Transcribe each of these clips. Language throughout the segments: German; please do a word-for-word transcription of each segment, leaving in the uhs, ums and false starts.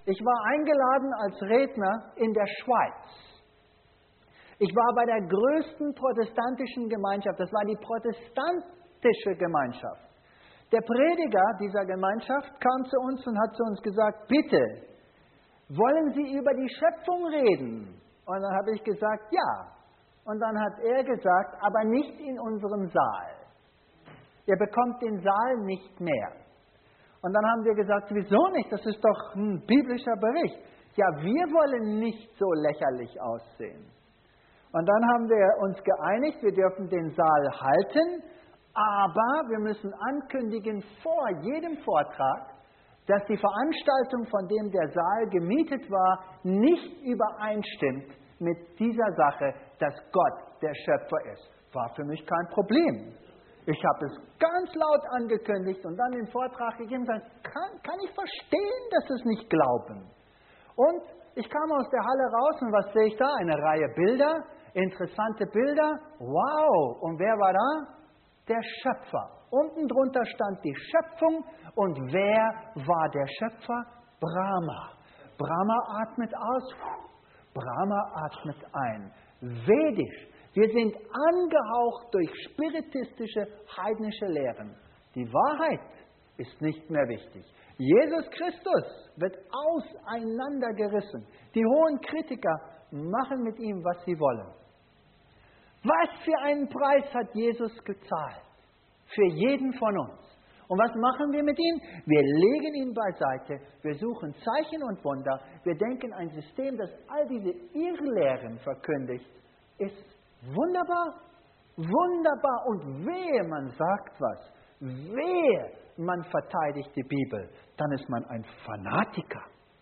Ich war eingeladen als Redner in der Schweiz. Ich war bei der größten protestantischen Gemeinschaft, das war die protestantische Gemeinschaft. Der Prediger dieser Gemeinschaft kam zu uns und hat zu uns gesagt, bitte, wollen Sie über die Schöpfung reden? Und dann habe ich gesagt, ja. Und dann hat er gesagt, aber nicht in unserem Saal. Ihr bekommt den Saal nicht mehr. Und dann haben wir gesagt, wieso nicht? Das ist doch ein biblischer Bericht. Ja, wir wollen nicht so lächerlich aussehen. Und dann haben wir uns geeinigt, wir dürfen den Saal halten, aber wir müssen ankündigen vor jedem Vortrag, dass die Veranstaltung, von dem der Saal gemietet war, nicht übereinstimmt mit dieser Sache, dass Gott der Schöpfer ist. War für mich kein Problem. Ich habe es ganz laut angekündigt und dann den Vortrag gegeben und gesagt, kann, kann ich verstehen, dass Sie es nicht glauben. Und ich kam aus der Halle raus und was sehe ich da? Eine Reihe Bilder, interessante Bilder. Wow! Und wer war da? Der Schöpfer. Unten drunter stand die Schöpfung. Und wer war der Schöpfer? Brahma. Brahma atmet aus, Brahma atmet ein. Vedisch. Wir sind angehaucht durch spiritistische, heidnische Lehren. Die Wahrheit ist nicht mehr wichtig. Jesus Christus wird auseinandergerissen. Die hohen Kritiker machen mit ihm, was sie wollen. Was für einen Preis hat Jesus gezahlt? Für jeden von uns. Und was machen wir mit ihm? Wir legen ihn beiseite, wir suchen Zeichen und Wunder, wir denken, ein System, das all diese Irrlehren verkündigt, ist wunderbar, wunderbar. Und wehe, man sagt was, wehe, man verteidigt die Bibel, dann ist man ein Fanatiker.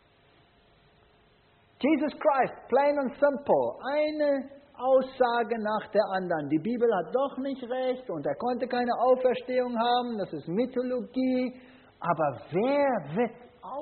Jesus Christ, plain and simple, eine Aussage nach der anderen. Die Bibel hat doch nicht recht und er konnte keine Auferstehung haben, das ist Mythologie. Aber wer wird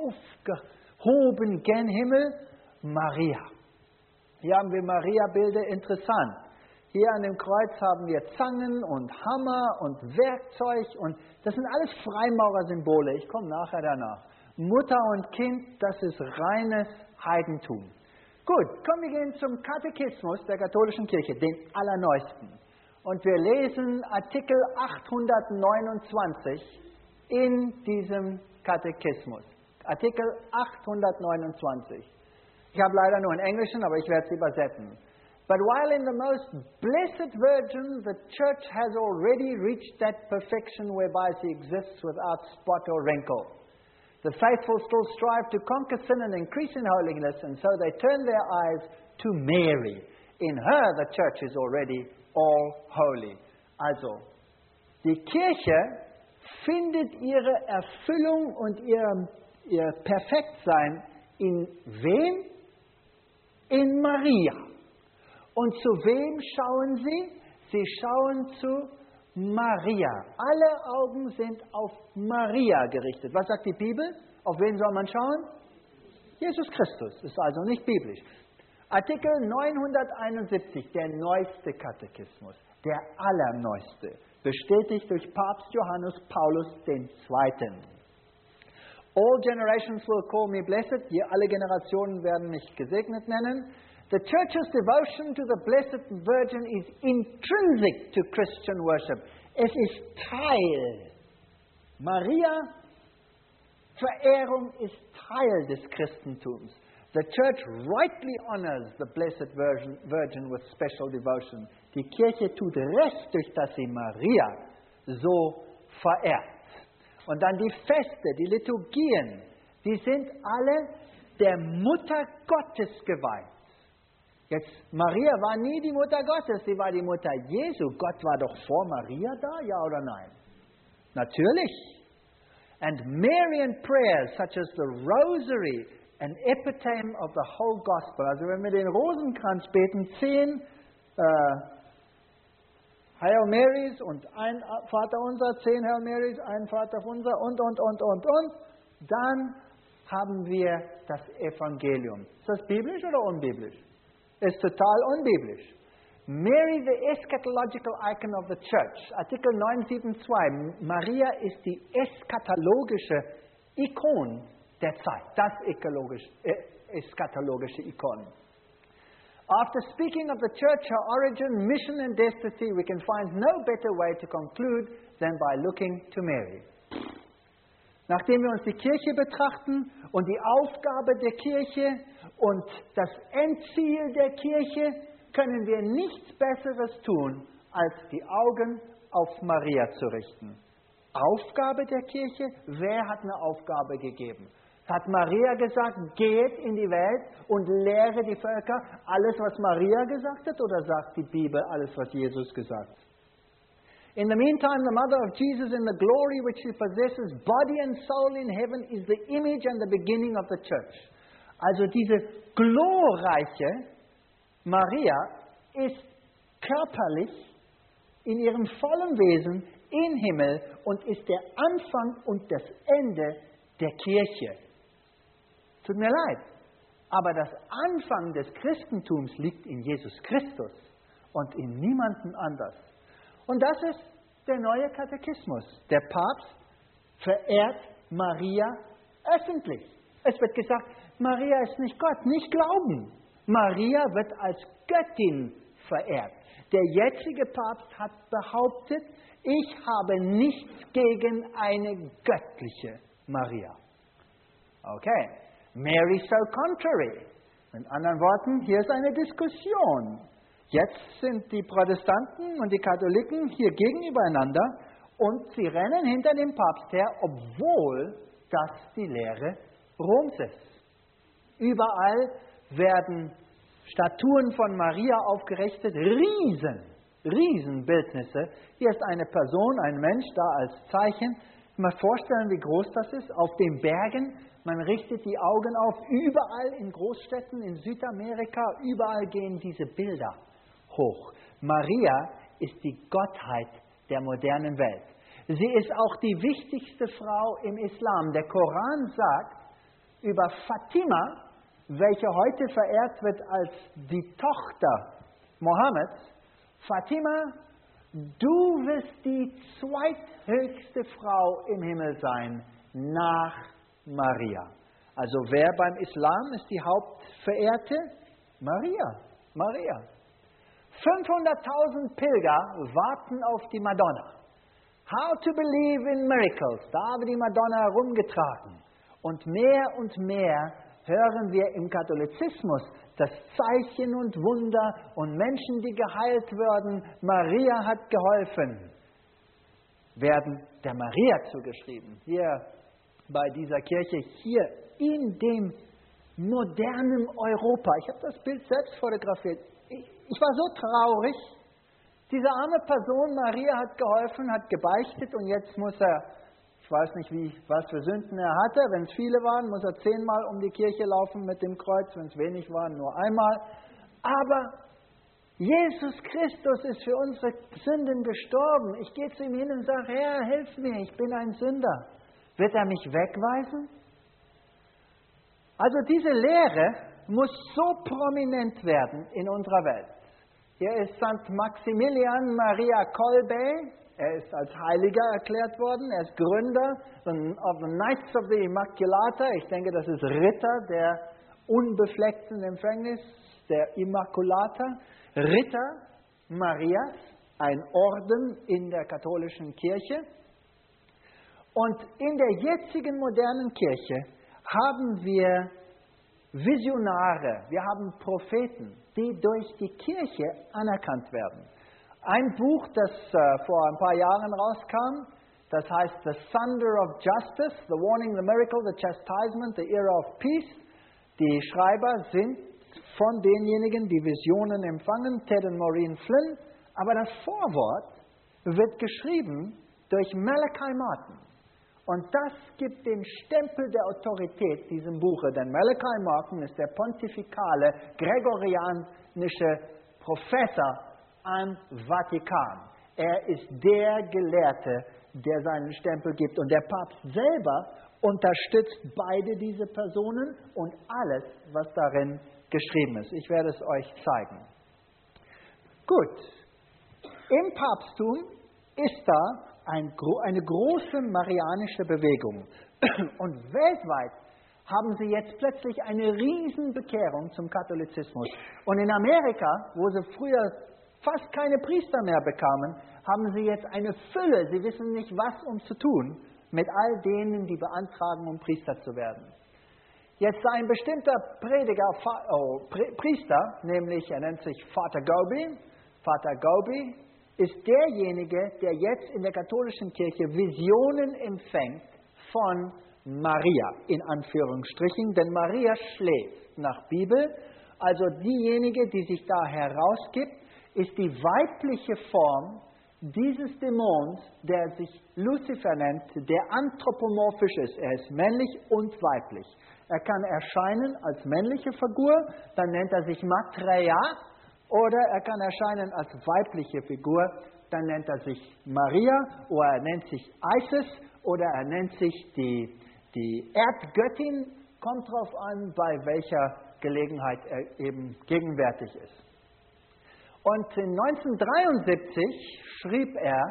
aufgehoben gen Himmel? Maria. Hier haben wir Maria-Bilder, interessant. Hier an dem Kreuz haben wir Zangen und Hammer und Werkzeug und das sind alles Freimaurersymbole. Ich komme nachher danach. Mutter und Kind, das ist reines Heidentum. Gut, kommen wir gehen zum Katechismus der katholischen Kirche, den allerneuesten. Und wir lesen Artikel achthundertneunundzwanzig in diesem Katechismus. Artikel achthundertneunundzwanzig. Ich habe leider nur einen englischen, aber ich werde es übersetzen. But while in the most blessed Virgin, the Church has already reached that perfection whereby she exists without spot or wrinkle. The faithful still strive to conquer sin and increase in holiness, and so they turn their eyes to Mary. In her the Church is already all holy. Also, die Kirche findet ihre Erfüllung und ihr, ihr Perfektsein in wem? In Maria. Und zu wem schauen sie? Sie schauen zu Maria. Alle Augen sind auf Maria gerichtet. Was sagt die Bibel? Auf wen soll man schauen? Jesus Christus. Ist also nicht biblisch. Artikel neunhunderteinundsiebzig, der neueste Katechismus, der allerneueste, bestätigt durch Papst Johannes Paulus der Zweite. All generations will call me blessed. Hier alle Generationen werden mich gesegnet nennen. The Church's devotion to the Blessed Virgin is intrinsic to Christian worship. Es ist Teil. Maria, Verehrung ist Teil des Christentums. The Church rightly honors the Blessed Virgin, Virgin with special devotion. Die Kirche tut recht, durch dass sie Maria so verehrt. Und dann die Feste, die Liturgien, die sind alle der Mutter Gottes geweiht. Jetzt, Maria war nie die Mutter Gottes, sie war die Mutter Jesu. Gott war doch vor Maria da, ja oder nein? Natürlich. And Marian prayers, such as the Rosary, an epitome of the whole Gospel. Also wenn wir den Rosenkranz beten, zehn äh, Hail Marys und ein Vater unser, zehn Hail Marys, ein Vater unser und, und, und, und, und, dann haben wir das Evangelium. Ist das biblisch oder unbiblisch? Ist total unbiblisch. Mary, the eschatological icon of the Church. Artikel neunhundertzweiundsiebzig. Maria ist die eschatologische Ikon der Zeit. Das ökologisch, äh, eschatologische Ikon. After speaking of the church, her origin, mission and destiny, we can find no better way to conclude than by looking to Mary. Nachdem wir uns die Kirche betrachten und die Aufgabe der Kirche und das Endziel der Kirche, können wir nichts Besseres tun, als die Augen auf Maria zu richten. Aufgabe der Kirche? Wer hat eine Aufgabe gegeben? Hat Maria gesagt, geht in die Welt und lehre die Völker alles, was Maria gesagt hat, oder sagt die Bibel alles, was Jesus gesagt hat? In the meantime, the mother of Jesus in the glory which she possesses, body and soul in heaven, is the image and the beginning of the church. Also diese glorreiche Maria ist körperlich in ihrem vollen Wesen im Himmel und ist der Anfang und das Ende der Kirche. Tut mir leid, aber das Anfang des Christentums liegt in Jesus Christus und in niemandem anders. Und das ist der neue Katechismus. Der Papst verehrt Maria öffentlich. Es wird gesagt, Maria ist nicht Gott, nicht glauben. Maria wird als Göttin verehrt. Der jetzige Papst hat behauptet, ich habe nichts gegen eine göttliche Maria. Okay, Mary so contrary. Mit anderen Worten, hier ist eine Diskussion. Jetzt sind die Protestanten und die Katholiken hier gegenübereinander und sie rennen hinter dem Papst her, obwohl das die Lehre Roms ist. Überall werden Statuen von Maria aufgerichtet, Riesen, Riesenbildnisse. Hier ist eine Person, ein Mensch da als Zeichen. Mal vorstellen, wie groß das ist. Auf den Bergen, man richtet die Augen auf. Überall in Großstädten in Südamerika, überall gehen diese Bilder hoch. Maria ist die Gottheit der modernen Welt. Sie ist auch die wichtigste Frau im Islam. Der Koran sagt über Fatima, welche heute verehrt wird als die Tochter Mohammeds, Fatima, du wirst die zweithöchste Frau im Himmel sein, nach Maria. Also wer beim Islam ist die Hauptverehrte? Maria. Maria. fünfhunderttausend Pilger warten auf die Madonna. How to believe in miracles. Da wird die Madonna herumgetragen. Und mehr und mehr hören wir im Katholizismus, dass Zeichen und Wunder und Menschen, die geheilt werden, Maria hat geholfen, werden der Maria zugeschrieben. Hier bei dieser Kirche, hier in dem modernen Europa. Ich habe das Bild selbst fotografiert. Ich, ich war so traurig. Diese arme Person, Maria, hat geholfen, hat gebeichtet und jetzt muss er, ich weiß nicht, wie, was für Sünden er hatte. Wenn es viele waren, muss er zehnmal um die Kirche laufen mit dem Kreuz. Wenn es wenig waren, nur einmal. Aber Jesus Christus ist für unsere Sünden gestorben. Ich gehe zu ihm hin und sage, Herr, hilf mir, ich bin ein Sünder. Wird er mich wegweisen? Also diese Lehre muss so prominent werden in unserer Welt. Hier ist Sankt Maximilian Maria Kolbe. Er ist als Heiliger erklärt worden. Er ist Gründer of the Knights of the Immaculata. Ich denke, das ist Ritter der unbefleckten Empfängnis, der Immaculata. Ritter Marias, ein Orden in der katholischen Kirche. Und in der jetzigen modernen Kirche haben wir Visionare, wir haben Propheten, die durch die Kirche anerkannt werden. Ein Buch, das äh, vor ein paar Jahren rauskam, das heißt The Thunder of Justice, The Warning, The Miracle, The Chastisement, The Era of Peace. Die Schreiber sind von denjenigen, die Visionen empfangen, Ted und Maureen Flynn. Aber das Vorwort wird geschrieben durch Malachi Martin. Und das gibt den Stempel der Autorität diesem Buche, denn Malachi Martin ist der pontifikale, gregorianische Professor am Vatikan. Er ist der Gelehrte, der seinen Stempel gibt. Und der Papst selber unterstützt beide diese Personen und alles, was darin geschrieben ist. Ich werde es euch zeigen. Gut, im Papsttum ist da Ein, eine große marianische Bewegung. Und weltweit haben sie jetzt plötzlich eine Riesenbekehrung zum Katholizismus. Und in Amerika, wo sie früher fast keine Priester mehr bekamen, haben sie jetzt eine Fülle. Sie wissen nicht, was um zu tun mit all denen, die beantragen, um Priester zu werden. Jetzt ein bestimmter Prediger, oh, Priester, nämlich er nennt sich Vater Gobi. Vater Gobi ist derjenige, der jetzt in der katholischen Kirche Visionen empfängt von Maria, in Anführungsstrichen, denn Maria schläft nach Bibel. Also diejenige, die sich da herausgibt, ist die weibliche Form dieses Dämons, der sich Luzifer nennt, der anthropomorphisch ist. Er ist männlich und weiblich. Er kann erscheinen als männliche Figur, dann nennt er sich Maitreya, oder er kann erscheinen als weibliche Figur, dann nennt er sich Maria, oder er nennt sich Isis, oder er nennt sich die, die Erdgöttin, kommt darauf an, bei welcher Gelegenheit er eben gegenwärtig ist. Und neunzehnhundertdreiundsiebzig schrieb er,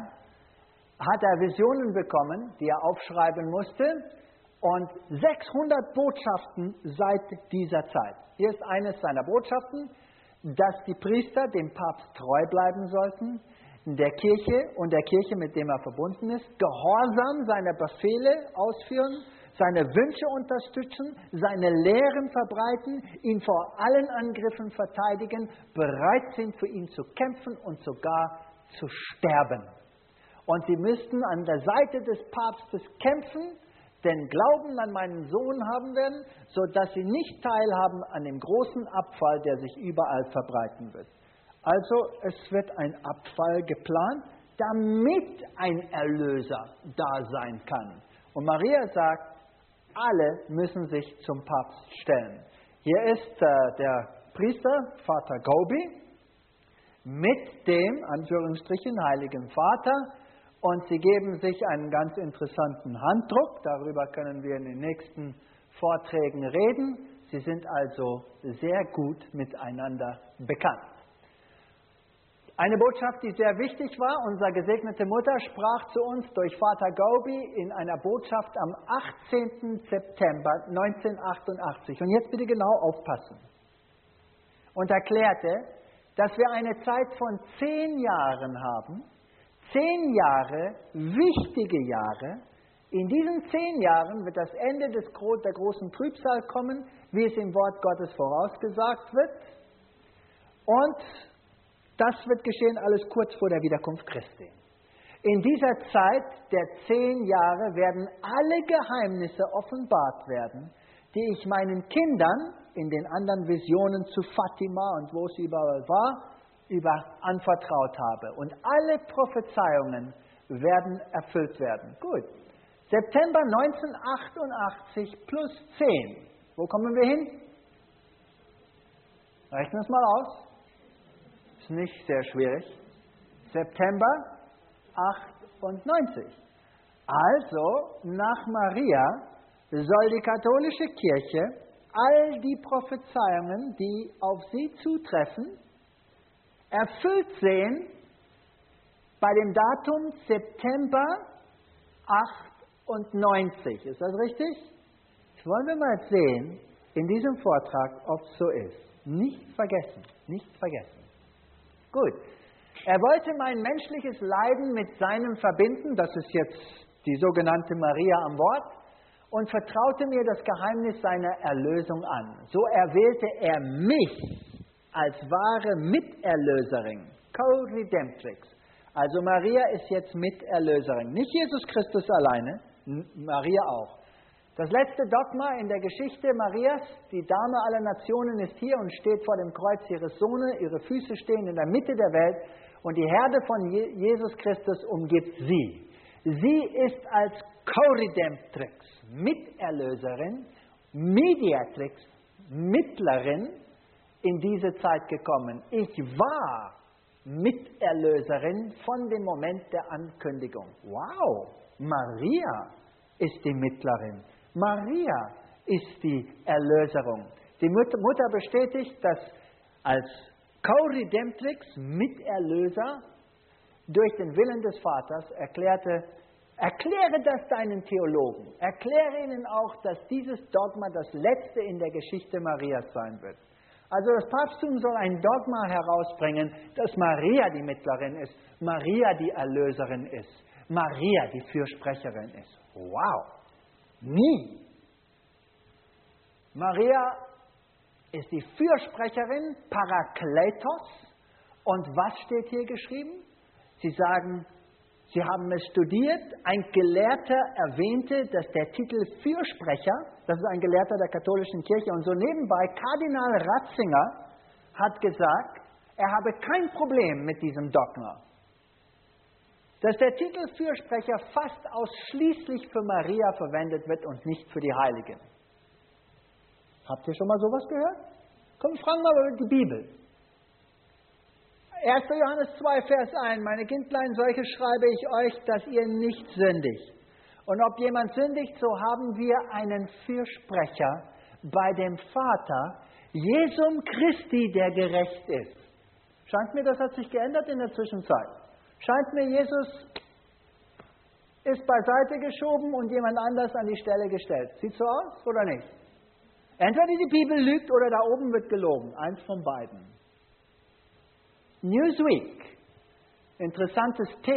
hat er Visionen bekommen, die er aufschreiben musste, und sechshundert Botschaften seit dieser Zeit. Hier ist eines seiner Botschaften, dass die Priester dem Papst treu bleiben sollten, der Kirche und der Kirche, mit dem er verbunden ist, gehorsam seine Befehle ausführen, seine Wünsche unterstützen, seine Lehren verbreiten, ihn vor allen Angriffen verteidigen, bereit sind, für ihn zu kämpfen und sogar zu sterben. Und sie müssten an der Seite des Papstes kämpfen, den Glauben an meinen Sohn haben werden, sodass sie nicht teilhaben an dem großen Abfall, der sich überall verbreiten wird. Also es wird ein Abfall geplant, damit ein Erlöser da sein kann. Und Maria sagt, alle müssen sich zum Papst stellen. Hier ist äh, der Priester, Vater Gobi, mit dem, Anführungsstrichen, Heiligen Vater, und sie geben sich einen ganz interessanten Handdruck. Darüber können wir in den nächsten Vorträgen reden. Sie sind also sehr gut miteinander bekannt. Eine Botschaft, die sehr wichtig war, unsere gesegnete Mutter sprach zu uns durch Vater Gobi in einer Botschaft am achtzehnten September neunzehnhundertachtundachtzig. Und jetzt bitte genau aufpassen. Und erklärte, dass wir eine Zeit von zehn Jahren haben, zehn Jahre, wichtige Jahre. In diesen zehn Jahren wird das Ende des, der großen Trübsal kommen, wie es im Wort Gottes vorausgesagt wird. Und das wird geschehen alles kurz vor der Wiederkunft Christi. In dieser Zeit der zehn Jahre werden alle Geheimnisse offenbart werden, die ich meinen Kindern in den anderen Visionen zu Fatima und wo es überall war, über anvertraut habe. Und alle Prophezeiungen werden erfüllt werden. Gut. September neunzehnhundertachtundachtzig plus zehn. Wo kommen wir hin? Rechnen wir es mal aus. Ist nicht sehr schwierig. September achtundneunzig. Also, nach Maria soll die katholische Kirche all die Prophezeiungen, die auf sie zutreffen, erfüllt sehen bei dem Datum September achtundneunzig. Ist das richtig? Das wollen wir mal sehen in diesem Vortrag, ob es so ist. Nicht vergessen, nicht vergessen. Gut. Er wollte mein menschliches Leiden mit seinem verbinden, das ist jetzt die sogenannte Maria am Wort, und vertraute mir das Geheimnis seiner Erlösung an. So erwählte er mich als wahre Miterlöserin, Co-Redemptrix. Also Maria ist jetzt Miterlöserin. Nicht Jesus Christus alleine, Maria auch. Das letzte Dogma in der Geschichte Marias, die Dame aller Nationen, ist hier und steht vor dem Kreuz ihres Sohnes. Ihre Füße stehen in der Mitte der Welt und die Herde von Jesus Christus umgibt sie. Sie ist als Co-Redemptrix, Miterlöserin, Mediatrix, Mittlerin in diese Zeit gekommen. Ich war Miterlöserin von dem Moment der Ankündigung. Wow, Maria ist die Mittlerin. Maria ist die Erlöserung. Die Mutter bestätigt, dass als Co-Redemptrix, Miterlöser, durch den Willen des Vaters erklärte, Erkläre das deinen Theologen. Erkläre ihnen auch, dass dieses Dogma das letzte in der Geschichte Marias sein wird. Also das Papsttum soll ein Dogma herausbringen, dass Maria die Mittlerin ist, Maria die Erlöserin ist, Maria die Fürsprecherin ist. Wow! Nie! Maria ist die Fürsprecherin, Parakletos. Und was steht hier geschrieben? Sie sagen, Sie haben es studiert, ein Gelehrter erwähnte, dass der Titel Fürsprecher, das ist ein Gelehrter der katholischen Kirche, und so nebenbei Kardinal Ratzinger hat gesagt, er habe kein Problem mit diesem Dogma. Dass der Titel Fürsprecher fast ausschließlich für Maria verwendet wird und nicht für die Heiligen. Habt ihr schon mal sowas gehört? Komm, fragen wir mal die Bibel. erster Johannes zwei, Vers eins. Meine Kindlein, solche schreibe ich euch, dass ihr nicht sündigt. Und ob jemand sündigt, so haben wir einen Fürsprecher bei dem Vater, Jesum Christi, der gerecht ist. Scheint mir, das hat sich geändert in der Zwischenzeit. Scheint mir, Jesus ist beiseite geschoben und jemand anders an die Stelle gestellt. Sieht so aus oder nicht? Entweder die Bibel lügt oder da oben wird gelogen. Eins von beiden. Newsweek, interessantes T.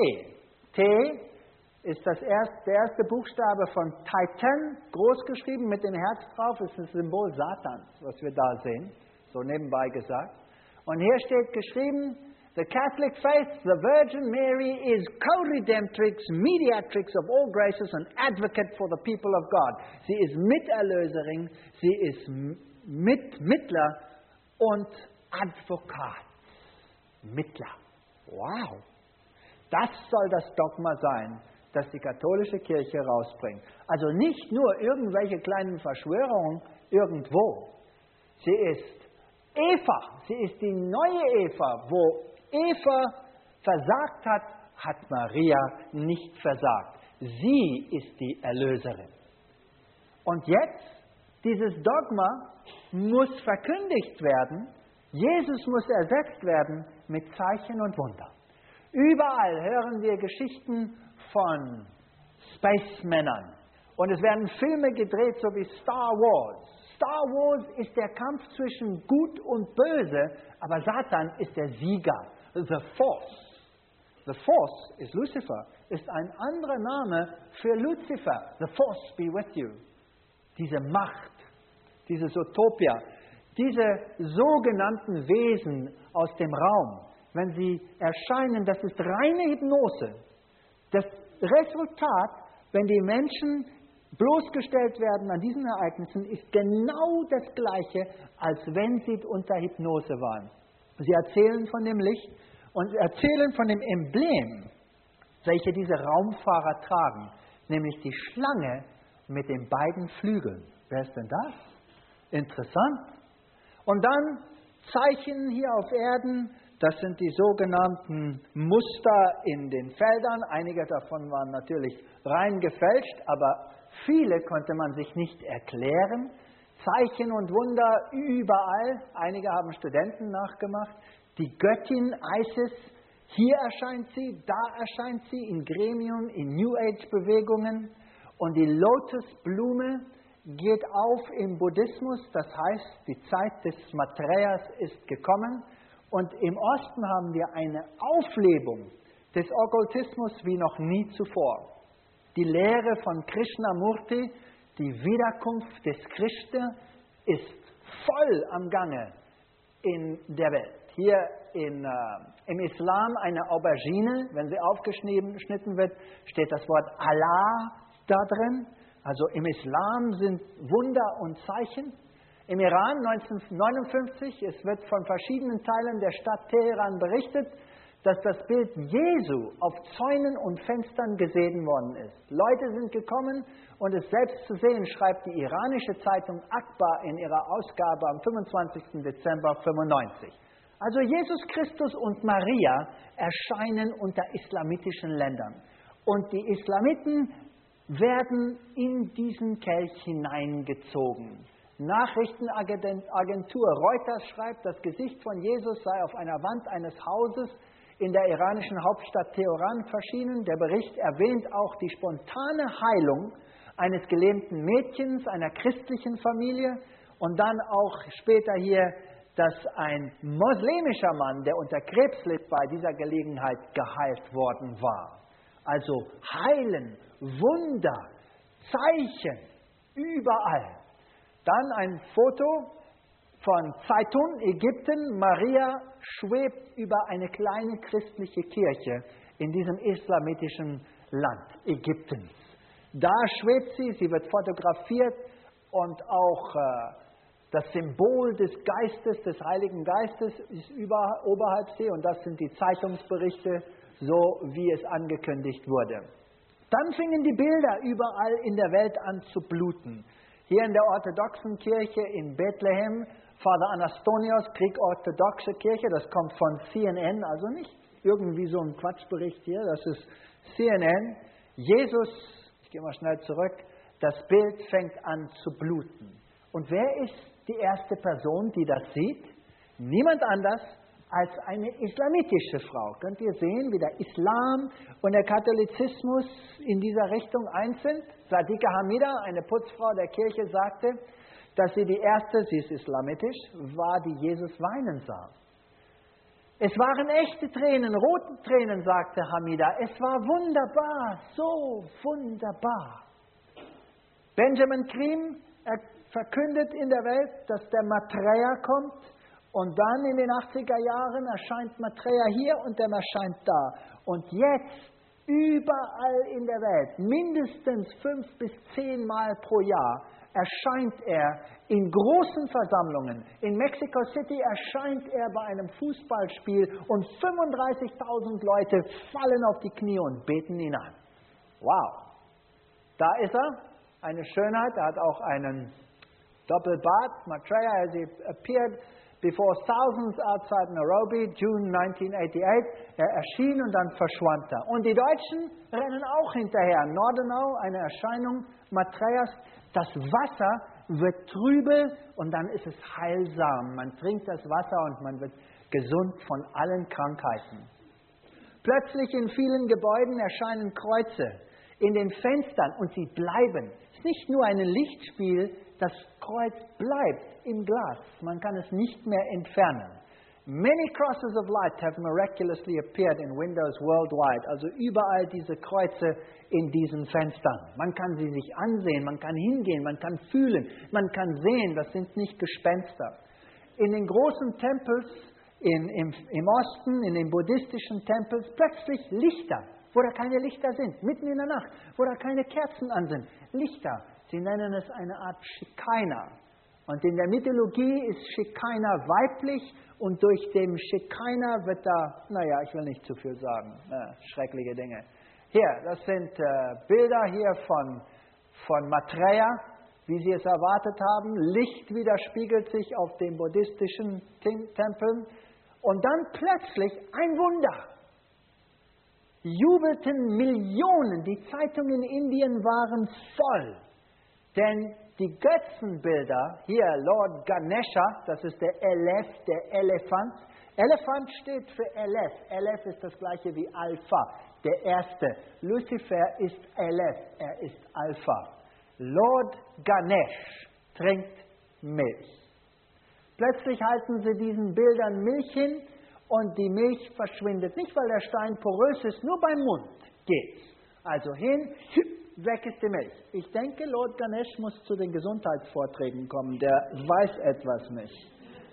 T ist das erste, der erste Buchstabe von Titan, groß geschrieben mit dem Herz drauf, ist das Symbol Satans, was wir da sehen, so nebenbei gesagt. Und hier steht geschrieben, the Catholic faith, the Virgin Mary is co-redemptrix, mediatrix of all graces and advocate for the people of God. Sie ist Miterlöserin, sie ist Mitmittler und Advokat. Mittler. Wow. Das soll das Dogma sein, das die katholische Kirche rausbringt. Also nicht nur irgendwelche kleinen Verschwörungen irgendwo. Sie ist Eva. Sie ist die neue Eva. Wo Eva versagt hat, hat Maria nicht versagt. Sie ist die Erlöserin. Und jetzt, dieses Dogma muss verkündigt werden. Jesus muss ersetzt werden mit Zeichen und Wunder. Überall hören wir Geschichten von Spacemännern. Und es werden Filme gedreht, so wie Star Wars. Star Wars ist der Kampf zwischen Gut und Böse, aber Satan ist der Sieger. The Force. The Force ist Lucifer, ist ein anderer Name für Lucifer. The Force be with you. Diese Macht, dieses Utopia. Diese sogenannten Wesen aus dem Raum, wenn sie erscheinen, das ist reine Hypnose. Das Resultat, wenn die Menschen bloßgestellt werden an diesen Ereignissen, ist genau das Gleiche, als wenn sie unter Hypnose waren. Sie erzählen von dem Licht und erzählen von dem Emblem, welche diese Raumfahrer tragen, nämlich die Schlange mit den beiden Flügeln. Wer ist denn das? Interessant. Und dann Zeichen hier auf Erden, das sind die sogenannten Muster in den Feldern. Einige davon waren natürlich rein gefälscht, aber viele konnte man sich nicht erklären. Zeichen und Wunder überall. Einige haben Studenten nachgemacht. Die Göttin Isis, hier erscheint sie, da erscheint sie, in Gremium, in New Age-Bewegungen. Und die Lotusblume geht auf im Buddhismus, das heißt, die Zeit des Maitrejas ist gekommen. Und im Osten haben wir eine Auflebung des Okkultismus wie noch nie zuvor. Die Lehre von Krishnamurti, die Wiederkunft des Krishna, ist voll am Gange in der Welt. Hier in, äh, im Islam eine Aubergine, wenn sie aufgeschnitten wird, steht das Wort Allah da drin. Also im Islam sind Wunder und Zeichen. Im Iran neunzehnhundertneunundfünfzig, es wird von verschiedenen Teilen der Stadt Teheran berichtet, dass das Bild Jesu auf Zäunen und Fenstern gesehen worden ist. Leute sind gekommen und es selbst zu sehen, schreibt die iranische Zeitung Akbar in ihrer Ausgabe am fünfundzwanzigsten Dezember fünfundneunzig. Also Jesus Christus und Maria erscheinen unter islamitischen Ländern. Und die Islamiten werden in diesen Kelch hineingezogen. Nachrichtenagentur Reuters schreibt, das Gesicht von Jesus sei auf einer Wand eines Hauses in der iranischen Hauptstadt Teheran verschienen. Der Bericht erwähnt auch die spontane Heilung eines gelähmten Mädchens, einer christlichen Familie und dann auch später hier, dass ein moslemischer Mann, der unter Krebs litt, bei dieser Gelegenheit geheilt worden war. Also Heilen, Wunder, Zeichen, überall. Dann ein Foto von Zeitun, Ägypten. Maria schwebt über eine kleine christliche Kirche in diesem islamitischen Land Ägyptens. Da schwebt sie, sie wird fotografiert und auch äh, das Symbol des Geistes, des Heiligen Geistes ist über, oberhalb sie und das sind die Zeitungsberichte, so wie es angekündigt wurde. Dann fingen die Bilder überall in der Welt an zu bluten. Hier in der orthodoxen Kirche in Bethlehem, Vater Anastonios, Greek-orthodoxe Kirche, das kommt von C N N, also nicht irgendwie so ein Quatschbericht hier, das ist C N N. Jesus, ich gehe mal schnell zurück, das Bild fängt an zu bluten. Und wer ist die erste Person, die das sieht? Niemand anders als eine islamitische Frau. Könnt ihr sehen, wie der Islam und der Katholizismus in dieser Richtung eins sind? Sadika Hamida, eine Putzfrau der Kirche, sagte, dass sie die erste, sie ist islamitisch, war, die Jesus weinen sah. Es waren echte Tränen, rote Tränen, sagte Hamida. Es war wunderbar, so wunderbar. Benjamin Creme er verkündet in der Welt, dass der Maitreya kommt und dann in den achtziger Jahren erscheint Maitreya hier und dann erscheint da. Und jetzt überall in der Welt, mindestens fünf bis zehn Mal pro Jahr, erscheint er in großen Versammlungen. In Mexico City erscheint er bei einem Fußballspiel und fünfunddreißigtausend Leute fallen auf die Knie und beten ihn an. Wow! Da ist er, eine Schönheit, er hat auch einen Doppelbart. Maitreya, as he appeared before thousands outside Nairobi, June nineteen eighty-eight. Er erschien und dann verschwand er. Und die Deutschen rennen auch hinterher. Nordenau, eine Erscheinung Maitreyas. Das Wasser wird trübe und dann ist es heilsam. Man trinkt das Wasser und man wird gesund von allen Krankheiten. Plötzlich in vielen Gebäuden erscheinen Kreuze in den Fenstern und sie bleiben. Es ist nicht nur ein Lichtspiel, das Kreuz bleibt im Glas. Man kann es nicht mehr entfernen. Many crosses of light have miraculously appeared in windows worldwide. Also überall diese Kreuze in diesen Fenstern. Man kann sie sich ansehen, man kann hingehen, man kann fühlen, man kann sehen, das sind nicht Gespenster. In den großen Tempels in, im, im Osten, in den buddhistischen Tempels, plötzlich Lichter, wo da keine Lichter sind, mitten in der Nacht, wo da keine Kerzen an sind. Lichter, sie nennen es eine Art Shekinah. Und in der Mythologie ist Shekinah weiblich und durch den Shekinah wird da, naja, ich will nicht zu viel sagen, äh, schreckliche Dinge. Hier, das sind äh, Bilder hier von, von Maitreya, wie Sie es erwartet haben. Licht widerspiegelt sich auf den buddhistischen Tempeln. Und dann plötzlich ein Wunder. Jubelten Millionen, die Zeitungen in Indien waren voll. Denn die Götzenbilder, hier Lord Ganesha, das ist der Aleph, der Elefant. Elefant steht für Aleph. Aleph ist das gleiche wie Alpha, der Erste. Lucifer ist Aleph, er ist Alpha. Lord Ganesh trinkt Milch. Plötzlich halten sie diesen Bildern Milch hin und die Milch verschwindet. Nicht, weil der Stein porös ist, nur beim Mund geht's. Also hin, weg ist die Milch. Ich denke, Lord Ganesh muss zu den Gesundheitsvorträgen kommen. Der weiß etwas nicht.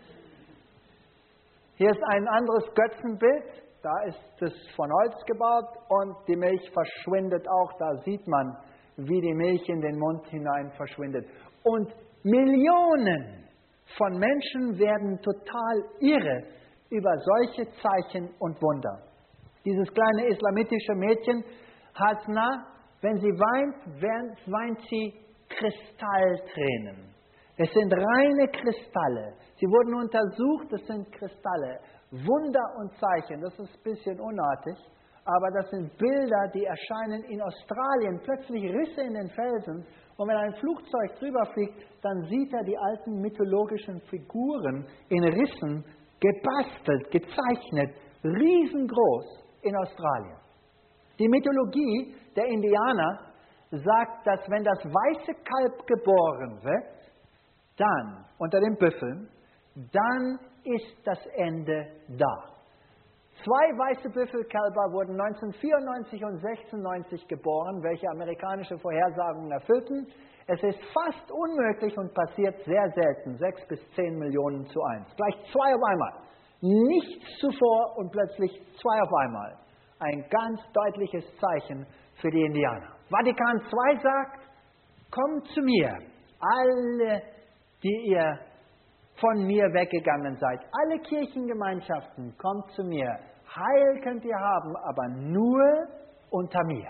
Hier ist ein anderes Götzenbild. Da ist es von Holz gebaut und die Milch verschwindet auch. Da sieht man, wie die Milch in den Mund hinein verschwindet. Und Millionen von Menschen werden total irre über solche Zeichen und Wunder. Dieses kleine islamitische Mädchen, Hasna, wenn sie weint, weint sie Kristalltränen. Es sind reine Kristalle. Sie wurden untersucht, es sind Kristalle. Wunder und Zeichen, das ist ein bisschen unartig, aber das sind Bilder, die erscheinen in Australien, plötzlich Risse in den Felsen. Und wenn ein Flugzeug drüber fliegt, dann sieht er die alten mythologischen Figuren in Rissen gebastelt, gezeichnet riesengroß in Australien. Die Mythologie der Indianer sagt, dass wenn das weiße Kalb geboren wird, dann unter den Büffeln, dann ist das Ende da. Zwei weiße Büffelkälber wurden neunzehnhundertvierundneunzig und sechsundneunzig geboren, welche amerikanische Vorhersagungen erfüllten. Es ist fast unmöglich und passiert sehr selten, sechs bis zehn Millionen zu eins. Gleich zwei auf einmal. Nichts zuvor und plötzlich zwei auf einmal. Ein ganz deutliches Zeichen für die Indianer. Vatikan zwei sagt, kommt zu mir, alle, die ihr von mir weggegangen seid. Alle Kirchengemeinschaften, kommt zu mir. Heil könnt ihr haben, aber nur unter mir.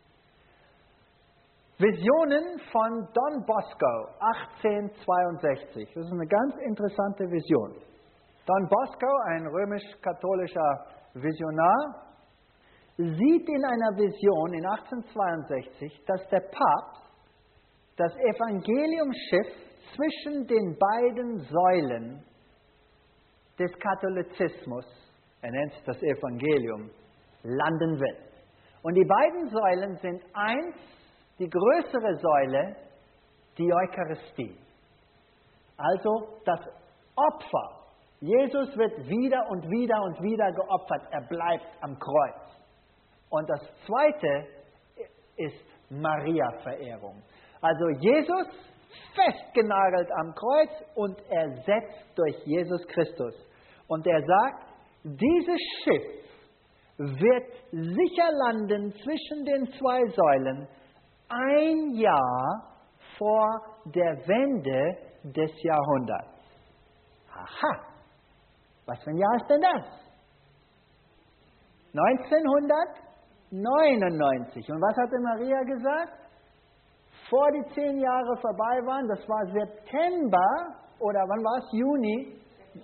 Visionen von Don Bosco, achtzehnhundertzweiundsechzig. Das ist eine ganz interessante Vision. Don Bosco, ein römisch-katholischer Visionar, sieht in einer Vision in achtzehnhundertzweiundsechzig, dass der Papst das Evangeliumsschiff zwischen den beiden Säulen des Katholizismus, er nennt es das Evangelium, landen will. Und die beiden Säulen sind eins, die größere Säule, die Eucharistie. Also das Opfer. Jesus wird wieder und wieder und wieder geopfert. Er bleibt am Kreuz. Und das zweite ist Maria-Verehrung. Also Jesus festgenagelt am Kreuz und ersetzt durch Jesus Christus. Und er sagt, dieses Schiff wird sicher landen zwischen den zwei Säulen ein Jahr vor der Wende des Jahrhunderts. Aha, was für ein Jahr ist denn das? neunzehnhundertneunundneunzig. Und was hatte Maria gesagt? Vor die zehn Jahre vorbei waren, das war September, oder wann war es? Juni?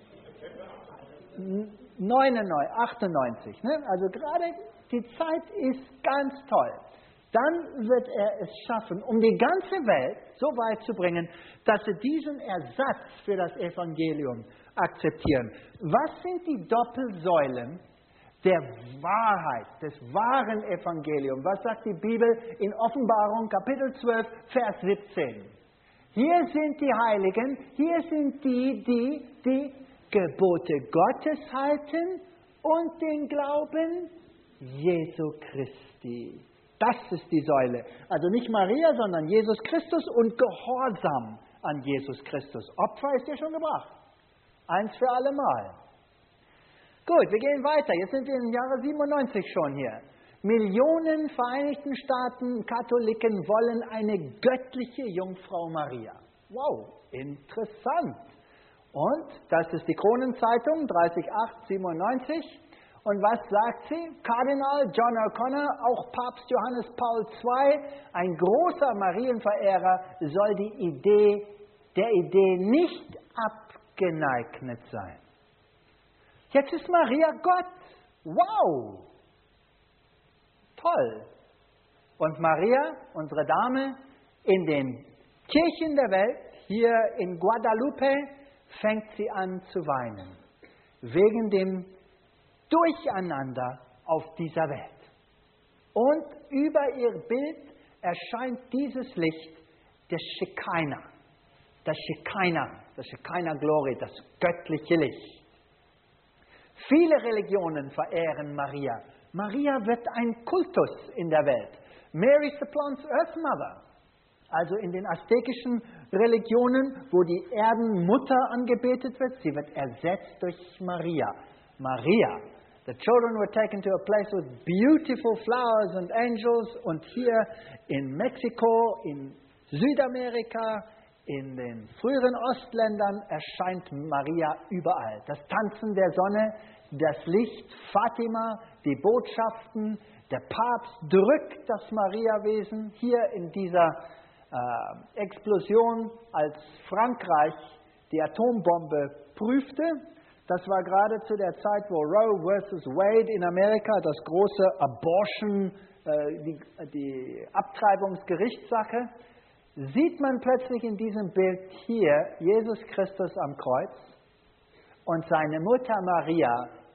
neunundneunzig, achtundneunzig. Ne? Also gerade die Zeit ist ganz toll. Dann wird er es schaffen, um die ganze Welt so weit zu bringen, dass sie diesen Ersatz für das Evangelium akzeptieren. Was sind die Doppelsäulen der Wahrheit, des wahren Evangeliums? Was sagt die Bibel in Offenbarung Kapitel zwölf, Vers siebzehn? Hier sind die Heiligen, hier sind die, die die Gebote Gottes halten und den Glauben Jesu Christi. Das ist die Säule. Also nicht Maria, sondern Jesus Christus und Gehorsam an Jesus Christus. Opfer ist ja schon gebracht. Eins für alle Mal. Gut, wir gehen weiter. Jetzt sind wir im Jahre siebenundneunzig schon hier. Millionen Vereinigten Staaten Katholiken wollen eine göttliche Jungfrau Maria. Wow, interessant. Und das ist die Kronenzeitung, dreißig acht siebenundneunzig. Und was sagt sie? Kardinal John O'Connor, auch Papst Johannes Paul der Zweite, ein großer Marienverehrer, soll die Idee, der Idee nicht abgeneigt sein. Jetzt ist Maria Gott. Wow! Toll! Und Maria, unsere Dame, in den Kirchen der Welt, hier in Guadalupe, fängt sie an zu weinen. Wegen dem Durcheinander auf dieser Welt. Und über ihr Bild erscheint dieses Licht des Shekinah. Das Shekinah, das Shekinah Glory, das göttliche Licht. Viele Religionen verehren Maria. Maria wird ein Kultus in der Welt. Mary supplants Earth Mother. Also in den aztekischen Religionen, wo die Erdenmutter angebetet wird, sie wird ersetzt durch Maria. Maria. The children were taken to a place with beautiful flowers and angels. Und hier in Mexiko, in Südamerika, in den früheren Ostländern erscheint Maria überall. Das Tanzen der Sonne, das Licht, Fatima, die Botschaften, der Papst drückt das Mariawesen. Hier in dieser äh, Explosion, als Frankreich die Atombombe prüfte, das war gerade zu der Zeit, wo Roe versus Wade in Amerika, das große Abortion, äh, die, die Abtreibungsgerichtssache, sieht man plötzlich in diesem Bild hier Jesus Christus am Kreuz und seine Mutter Maria,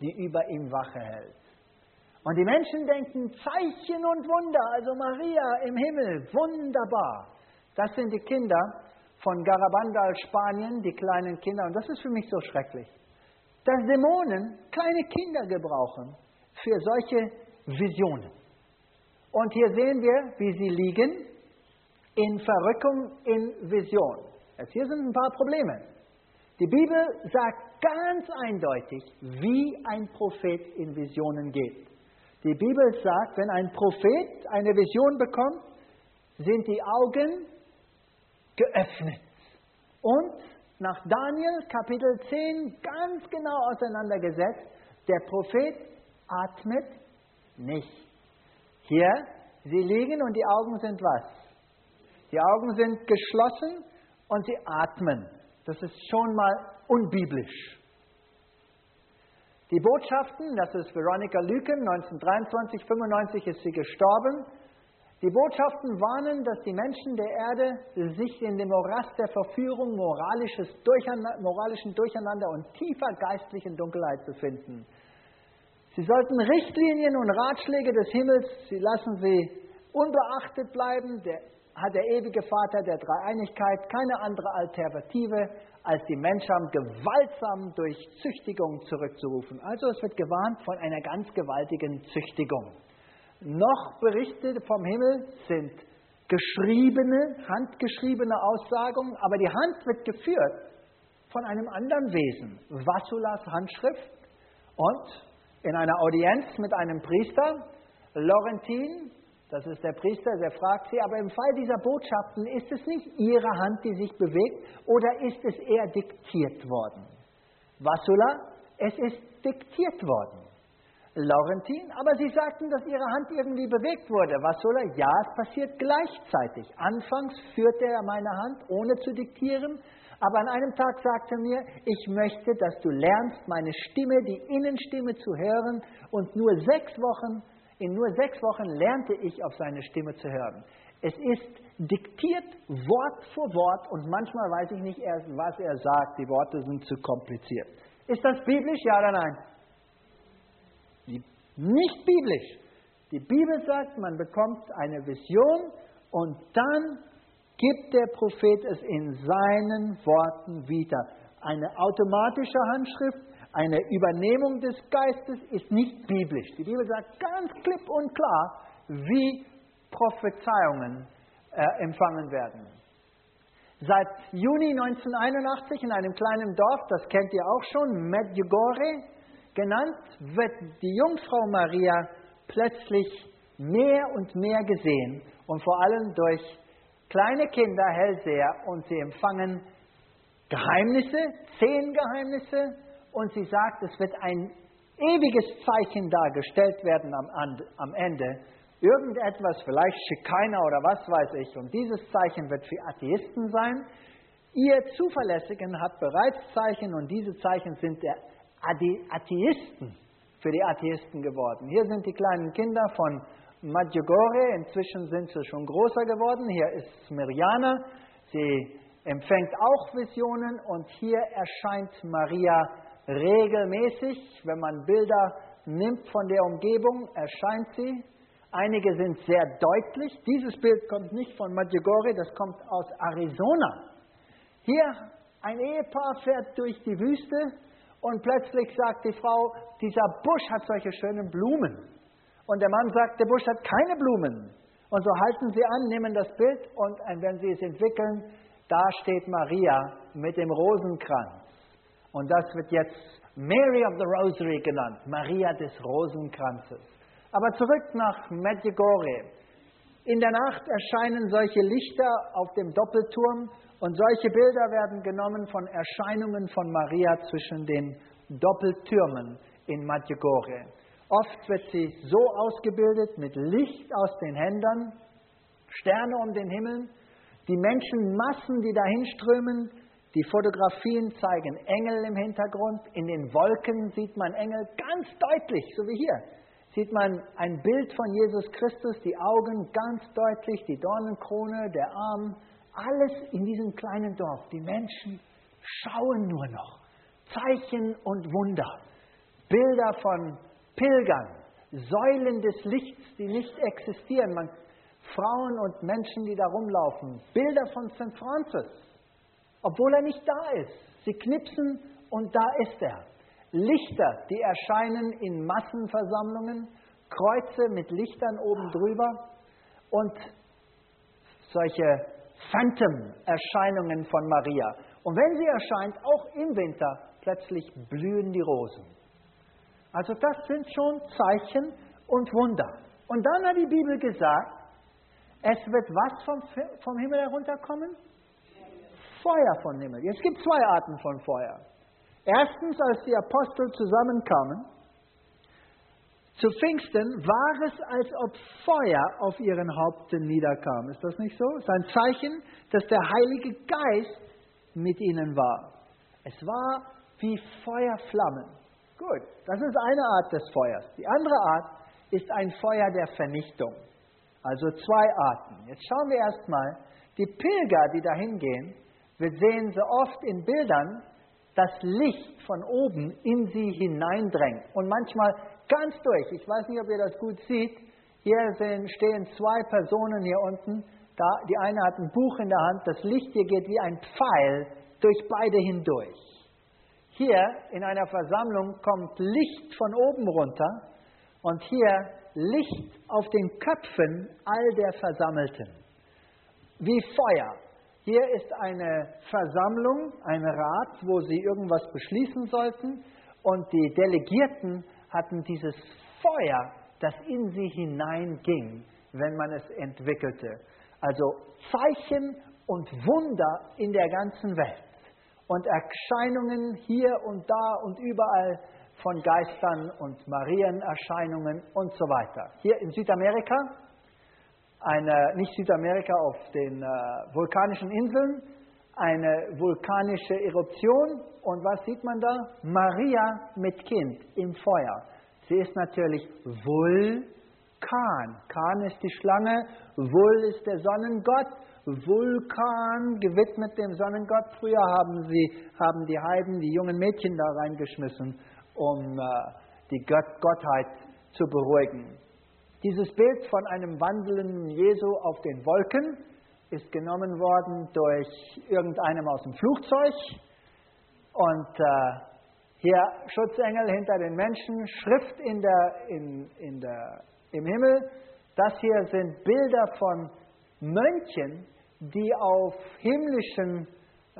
die über ihm Wache hält. Und die Menschen denken, Zeichen und Wunder, also Maria im Himmel, wunderbar. Das sind die Kinder von Garabandal, Spanien, die kleinen Kinder. Und das ist für mich so schrecklich, dass Dämonen kleine Kinder gebrauchen für solche Visionen. Und hier sehen wir, wie sie liegen in Verrückung, in Vision. Jetzt hier sind ein paar Probleme. Die Bibel sagt ganz eindeutig, wie ein Prophet in Visionen geht. Die Bibel sagt, wenn ein Prophet eine Vision bekommt, sind die Augen geöffnet. Und nach Daniel Kapitel zehn ganz genau auseinandergesetzt, der Prophet atmet nicht. Hier, sie liegen und die Augen sind was? Die Augen sind geschlossen und sie atmen. Das ist schon mal unbiblisch. Die Botschaften, das ist Veronica Lüken, neunzehnhundertdreiundzwanzig, fünfundneunzig ist sie gestorben. Die Botschaften warnen, dass die Menschen der Erde sich in dem Morast der Verführung, moralisches Durcheinander, moralischen Durcheinander und tiefer geistlichen Dunkelheit befinden. Sie sollten Richtlinien und Ratschläge des Himmels, sie lassen sie unbeachtet bleiben. Der, hat der ewige Vater der Dreieinigkeit keine andere Alternative, als die Menschen gewaltsam durch Züchtigung zurückzurufen. Also es wird gewarnt von einer ganz gewaltigen Züchtigung. Noch Berichte vom Himmel sind geschriebene, handgeschriebene Aussagungen, aber die Hand wird geführt von einem anderen Wesen, Vassulas Handschrift. Und in einer Audienz mit einem Priester, Laurentin, das ist der Priester, der fragt sie, aber im Fall dieser Botschaften, ist es nicht ihre Hand, die sich bewegt, oder ist es eher diktiert worden? Vassula, es ist diktiert worden. Laurentin, aber sie sagten, dass ihre Hand irgendwie bewegt wurde. Vassula, ja, es passiert gleichzeitig. Anfangs führte er meine Hand, ohne zu diktieren, aber an einem Tag sagte er mir, ich möchte, dass du lernst, meine Stimme, die Innenstimme zu hören, und nur sechs Wochen In nur sechs Wochen lernte ich, auf seine Stimme zu hören. Es ist diktiert Wort für Wort und manchmal weiß ich nicht erst, was er sagt. Die Worte sind zu kompliziert. Ist das biblisch? Ja oder nein? Die, nicht biblisch. Die Bibel sagt, man bekommt eine Vision und dann gibt der Prophet es in seinen Worten wieder. Eine automatische Handschrift, eine Übernehmung des Geistes ist nicht biblisch. Die Bibel sagt ganz klipp und klar, wie Prophezeiungen äh, empfangen werden. Seit Juni neunzehnhunderteinundachtzig in einem kleinen Dorf, das kennt ihr auch schon, Medjugorje genannt, wird die Jungfrau Maria plötzlich mehr und mehr gesehen und vor allem durch kleine Kinder, Hellseher, und sie empfangen Geheimnisse, zehn Geheimnisse. Und sie sagt, es wird ein ewiges Zeichen dargestellt werden am, am Ende. Irgendetwas, vielleicht Schikaina oder was weiß ich. Und dieses Zeichen wird für Atheisten sein. Ihr Zuverlässigen hat bereits Zeichen und diese Zeichen sind der Atheisten, für die Atheisten geworden. Hier sind die kleinen Kinder von Medjugorje. Inzwischen sind sie schon größer geworden. Hier ist Mirjana. Sie empfängt auch Visionen und hier erscheint Maria regelmäßig, wenn man Bilder nimmt von der Umgebung, erscheint sie. Einige sind sehr deutlich. Dieses Bild kommt nicht von Medjugorje, das kommt aus Arizona. Hier ein Ehepaar fährt durch die Wüste und plötzlich sagt die Frau, dieser Busch hat solche schönen Blumen. Und der Mann sagt, der Busch hat keine Blumen. Und so halten sie an, nehmen das Bild und wenn sie es entwickeln, da steht Maria mit dem Rosenkranz. Und das wird jetzt Mary of the Rosary genannt, Maria des Rosenkranzes. Aber zurück nach Medjugorje. In der Nacht erscheinen solche Lichter auf dem Doppelturm und solche Bilder werden genommen von Erscheinungen von Maria zwischen den Doppeltürmen in Medjugorje. Oft wird sie so ausgebildet mit Licht aus den Händen, Sterne um den Himmel, die Menschenmassen, die dahin strömen. Die Fotografien zeigen Engel im Hintergrund. In den Wolken sieht man Engel ganz deutlich, so wie hier. Sieht man ein Bild von Jesus Christus, die Augen ganz deutlich, die Dornenkrone, der Arm. Alles in diesem kleinen Dorf. Die Menschen schauen nur noch. Zeichen und Wunder. Bilder von Pilgern, Säulen des Lichts, die nicht existieren, man, Frauen und Menschen, die da rumlaufen, Bilder von Sankt Francis, obwohl er nicht da ist. Sie knipsen und da ist er. Lichter, die erscheinen in Massenversammlungen, Kreuze mit Lichtern oben drüber und solche Phantom-Erscheinungen von Maria. Und wenn sie erscheint, auch im Winter, plötzlich blühen die Rosen. Also das sind schon Zeichen und Wunder. Und dann hat die Bibel gesagt, es wird was vom, vom Himmel herunterkommen? Feuer vom Himmel. Es gibt zwei Arten von Feuer. Erstens, als die Apostel zusammenkamen, zu Pfingsten war es, als ob Feuer auf ihren Häupten niederkam. Ist das nicht so? Es ist ein Zeichen, dass der Heilige Geist mit ihnen war. Es war wie Feuerflammen. Gut, das ist eine Art des Feuers. Die andere Art ist ein Feuer der Vernichtung. Also zwei Arten. Jetzt schauen wir erstmal, die Pilger, die dahin gehen, wir sehen so oft in Bildern, das Licht von oben in sie hineindrängt. Und manchmal ganz durch. Ich weiß nicht, ob ihr das gut seht. Hier sind, stehen zwei Personen hier unten. Da, die eine hat ein Buch in der Hand. Das Licht hier geht wie ein Pfeil durch beide hindurch. Hier in einer Versammlung kommt Licht von oben runter und hier Licht auf den Köpfen all der Versammelten. Wie Feuer. Hier ist eine Versammlung, ein Rat, wo sie irgendwas beschließen sollten und die Delegierten hatten dieses Feuer, das in sie hineinging, wenn man es entwickelte. Also Zeichen und Wunder in der ganzen Welt und Erscheinungen hier und da und überall von Geistern und Marienerscheinungen und so weiter. Hier in Südamerika, eine, nicht Südamerika, auf den äh, vulkanischen Inseln, eine vulkanische Eruption. Und was sieht man da? Maria mit Kind im Feuer. Sie ist natürlich Vulkan. Kan ist die Schlange, Vul ist der Sonnengott. Vulkan, gewidmet dem Sonnengott. Früher haben, sie, haben die Heiden die jungen Mädchen da reingeschmissen, um äh, die Gott Gottheit zu beruhigen. Dieses Bild von einem wandelnden Jesu auf den Wolken ist genommen worden durch irgendeinem aus dem Flugzeug. Und äh, hier Schutzengel hinter den Menschen, Schrift in der, in, in der, im Himmel. Das hier sind Bilder von Mönchen, die auf himmlischen äh,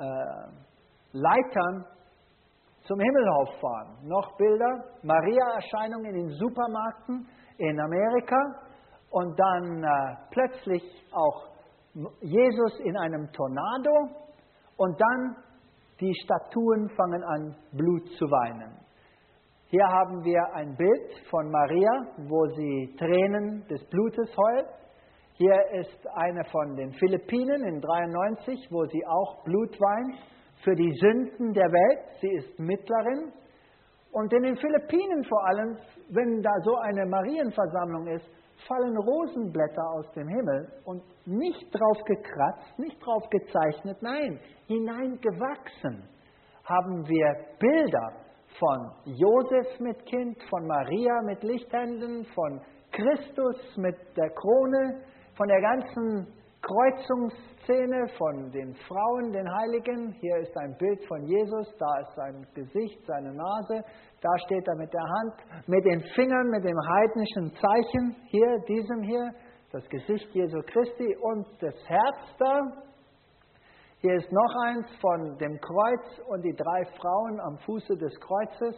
Leitern zum Himmel auffahren. Noch Bilder, Maria-Erscheinungen in den Supermärkten in Amerika und dann äh, plötzlich auch Jesus in einem Tornado und dann die Statuen fangen an, Blut zu weinen. Hier haben wir ein Bild von Maria, wo sie Tränen des Blutes heult. Hier ist eine von den Philippinen in dreiundneunzig, wo sie auch Blut weint für die Sünden der Welt. Sie ist Mittlerin. Und in den Philippinen vor allem, wenn da so eine Marienversammlung ist, fallen Rosenblätter aus dem Himmel und nicht drauf gekratzt, nicht drauf gezeichnet, nein, hineingewachsen haben wir Bilder von Josef mit Kind, von Maria mit Lichthänden, von Christus mit der Krone, von der ganzen Kreuzungsszene, von den Frauen, den Heiligen. Hier ist ein Bild von Jesus, da ist sein Gesicht, seine Nase, da steht er mit der Hand, mit den Fingern, mit dem heidnischen Zeichen, hier, diesem hier, das Gesicht Jesu Christi und das Herz da. Hier ist noch eins von dem Kreuz und die drei Frauen am Fuße des Kreuzes.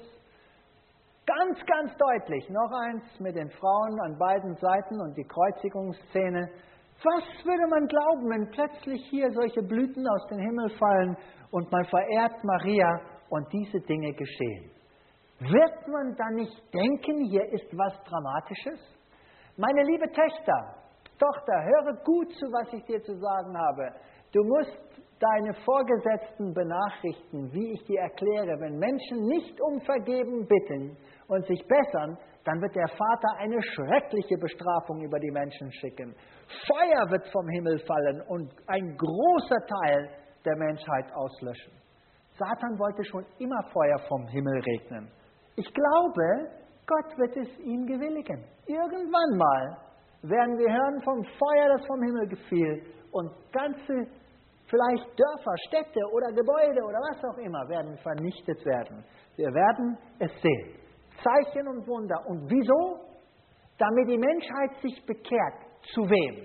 Ganz, ganz deutlich, noch eins mit den Frauen an beiden Seiten und die Kreuzigungsszene. Was würde man glauben, wenn plötzlich hier solche Blüten aus dem Himmel fallen und man verehrt Maria und diese Dinge geschehen? Wird man dann nicht denken, hier ist was Dramatisches? Meine liebe Töchter, Tochter, höre gut zu, was ich dir zu sagen habe. Du musst deine Vorgesetzten benachrichtigen, wie ich dir erkläre. Wenn Menschen nicht um Vergeben bitten und sich bessern, dann wird der Vater eine schreckliche Bestrafung über die Menschen schicken. Feuer wird vom Himmel fallen und ein großer Teil der Menschheit auslöschen. Satan wollte schon immer Feuer vom Himmel regnen. Ich glaube, Gott wird es ihm gewilligen. Irgendwann mal werden wir hören vom Feuer, das vom Himmel gefiel, und ganze, vielleicht Dörfer, Städte oder Gebäude oder was auch immer werden vernichtet werden. Wir werden es sehen. Zeichen und Wunder. Und wieso? Damit die Menschheit sich bekehrt. Zu wem?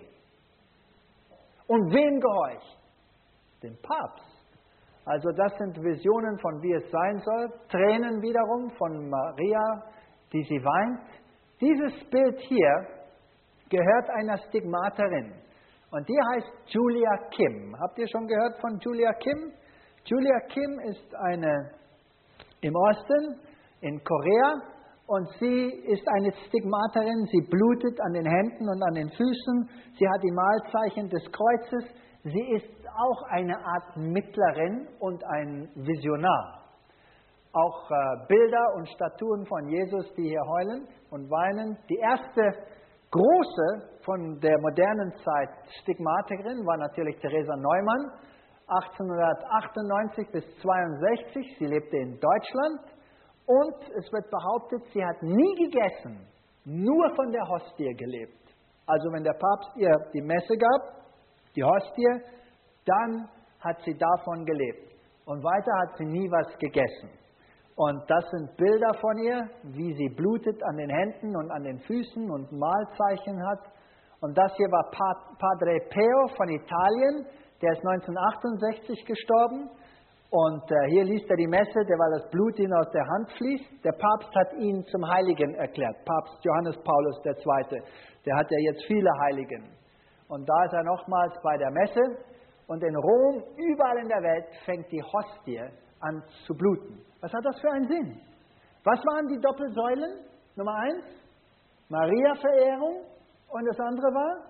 Und wem gehorcht? Dem Papst. Also das sind Visionen von wie es sein soll. Tränen wiederum von Maria, die sie weint. Dieses Bild hier gehört einer Stigmaterin. Und die heißt Julia Kim. Habt ihr schon gehört von Julia Kim? Julia Kim ist eine im Osten, in Korea. Und sie ist eine Stigmaterin. Sie blutet an den Händen und an den Füßen. Sie hat die Malzeichen des Kreuzes. Sie ist auch eine Art Mittlerin und ein Visionar. Auch äh, Bilder und Statuen von Jesus, die hier heulen und weinen. Die erste große von der modernen Zeit Stigmatikerin war natürlich Theresa Neumann, achtzehnhundertachtundneunzig bis zweiundsechzig. Sie lebte in Deutschland und es wird behauptet, sie hat nie gegessen, nur von der Hostie gelebt. Also wenn der Papst ihr die Messe gab, die Hostie, dann hat sie davon gelebt. Und weiter hat sie nie was gegessen. Und das sind Bilder von ihr, wie sie blutet an den Händen und an den Füßen und Malzeichen hat. Und das hier war Padre Pio von Italien, der ist neunzehnhundertachtundsechzig gestorben. Und äh, hier liest er die Messe, der, weil das Blut ihm aus der Hand fließt. Der Papst hat ihn zum Heiligen erklärt. Papst Johannes Paulus der Zweite. Der hat ja jetzt viele Heiligen. Und da ist er nochmals bei der Messe. Und in Rom, überall in der Welt, fängt die Hostie an zu bluten. Was hat das für einen Sinn? Was waren die Doppelsäulen? Nummer eins, Maria-Verehrung. Und das andere war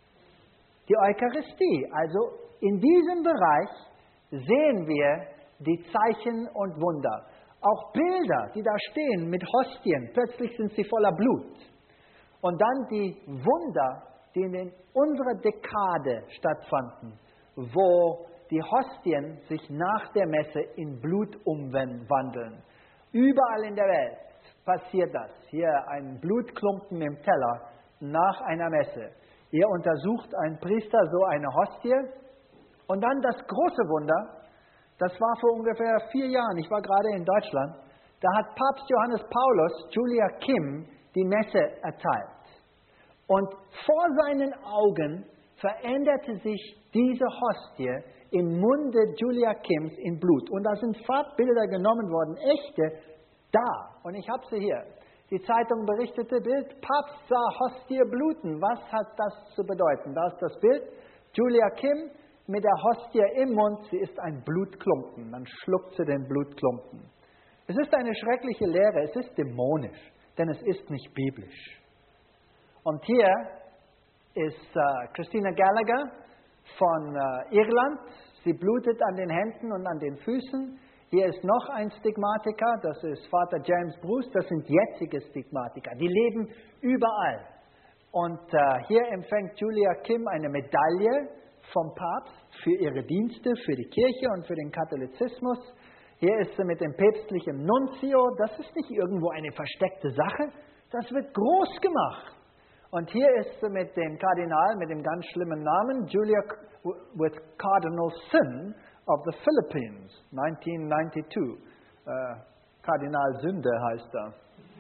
die Eucharistie. Also in diesem Bereich sehen wir die Zeichen und Wunder. Auch Bilder, die da stehen mit Hostien, plötzlich sind sie voller Blut. Und dann die Wunder, die in unserer Dekade stattfanden, wo die Hostien sich nach der Messe in Blut umwandeln. Überall in der Welt passiert das. Hier ein Blutklumpen im Teller nach einer Messe. Hier untersucht ein Priester so eine Hostie. Und dann das große Wunder, das war vor ungefähr vier Jahren, ich war gerade in Deutschland, da hat Papst Johannes Paulus Julia Kim die Messe erteilt. Und vor seinen Augen veränderte sich diese Hostie im Munde Julia Kims in Blut. Und da sind Farbbilder genommen worden, echte, da. Und ich habe sie hier. Die Zeitung berichtete Bild, Papst sah Hostie bluten. Was hat das zu bedeuten? Da ist das Bild, Julia Kim mit der Hostie im Mund, sie ist ein Blutklumpen. Dann schluckt sie den Blutklumpen. Es ist eine schreckliche Lehre, es ist dämonisch, denn es ist nicht biblisch. Und hier ist äh, Christina Gallagher von äh, Irland. Sie blutet an den Händen und an den Füßen. Hier ist noch ein Stigmatiker, das ist Vater James Bruce. Das sind jetzige Stigmatiker, die leben überall. Und äh, hier empfängt Julia Kim eine Medaille vom Papst für ihre Dienste, für die Kirche und für den Katholizismus. Hier ist sie mit dem päpstlichen Nunzio. Das ist nicht irgendwo eine versteckte Sache, das wird groß gemacht. Und hier ist sie mit dem Kardinal, mit dem ganz schlimmen Namen, Julia with Cardinal Sin of the Philippines, neunzehnhundertzweiundneunzig. Äh, Kardinal Sünde heißt er.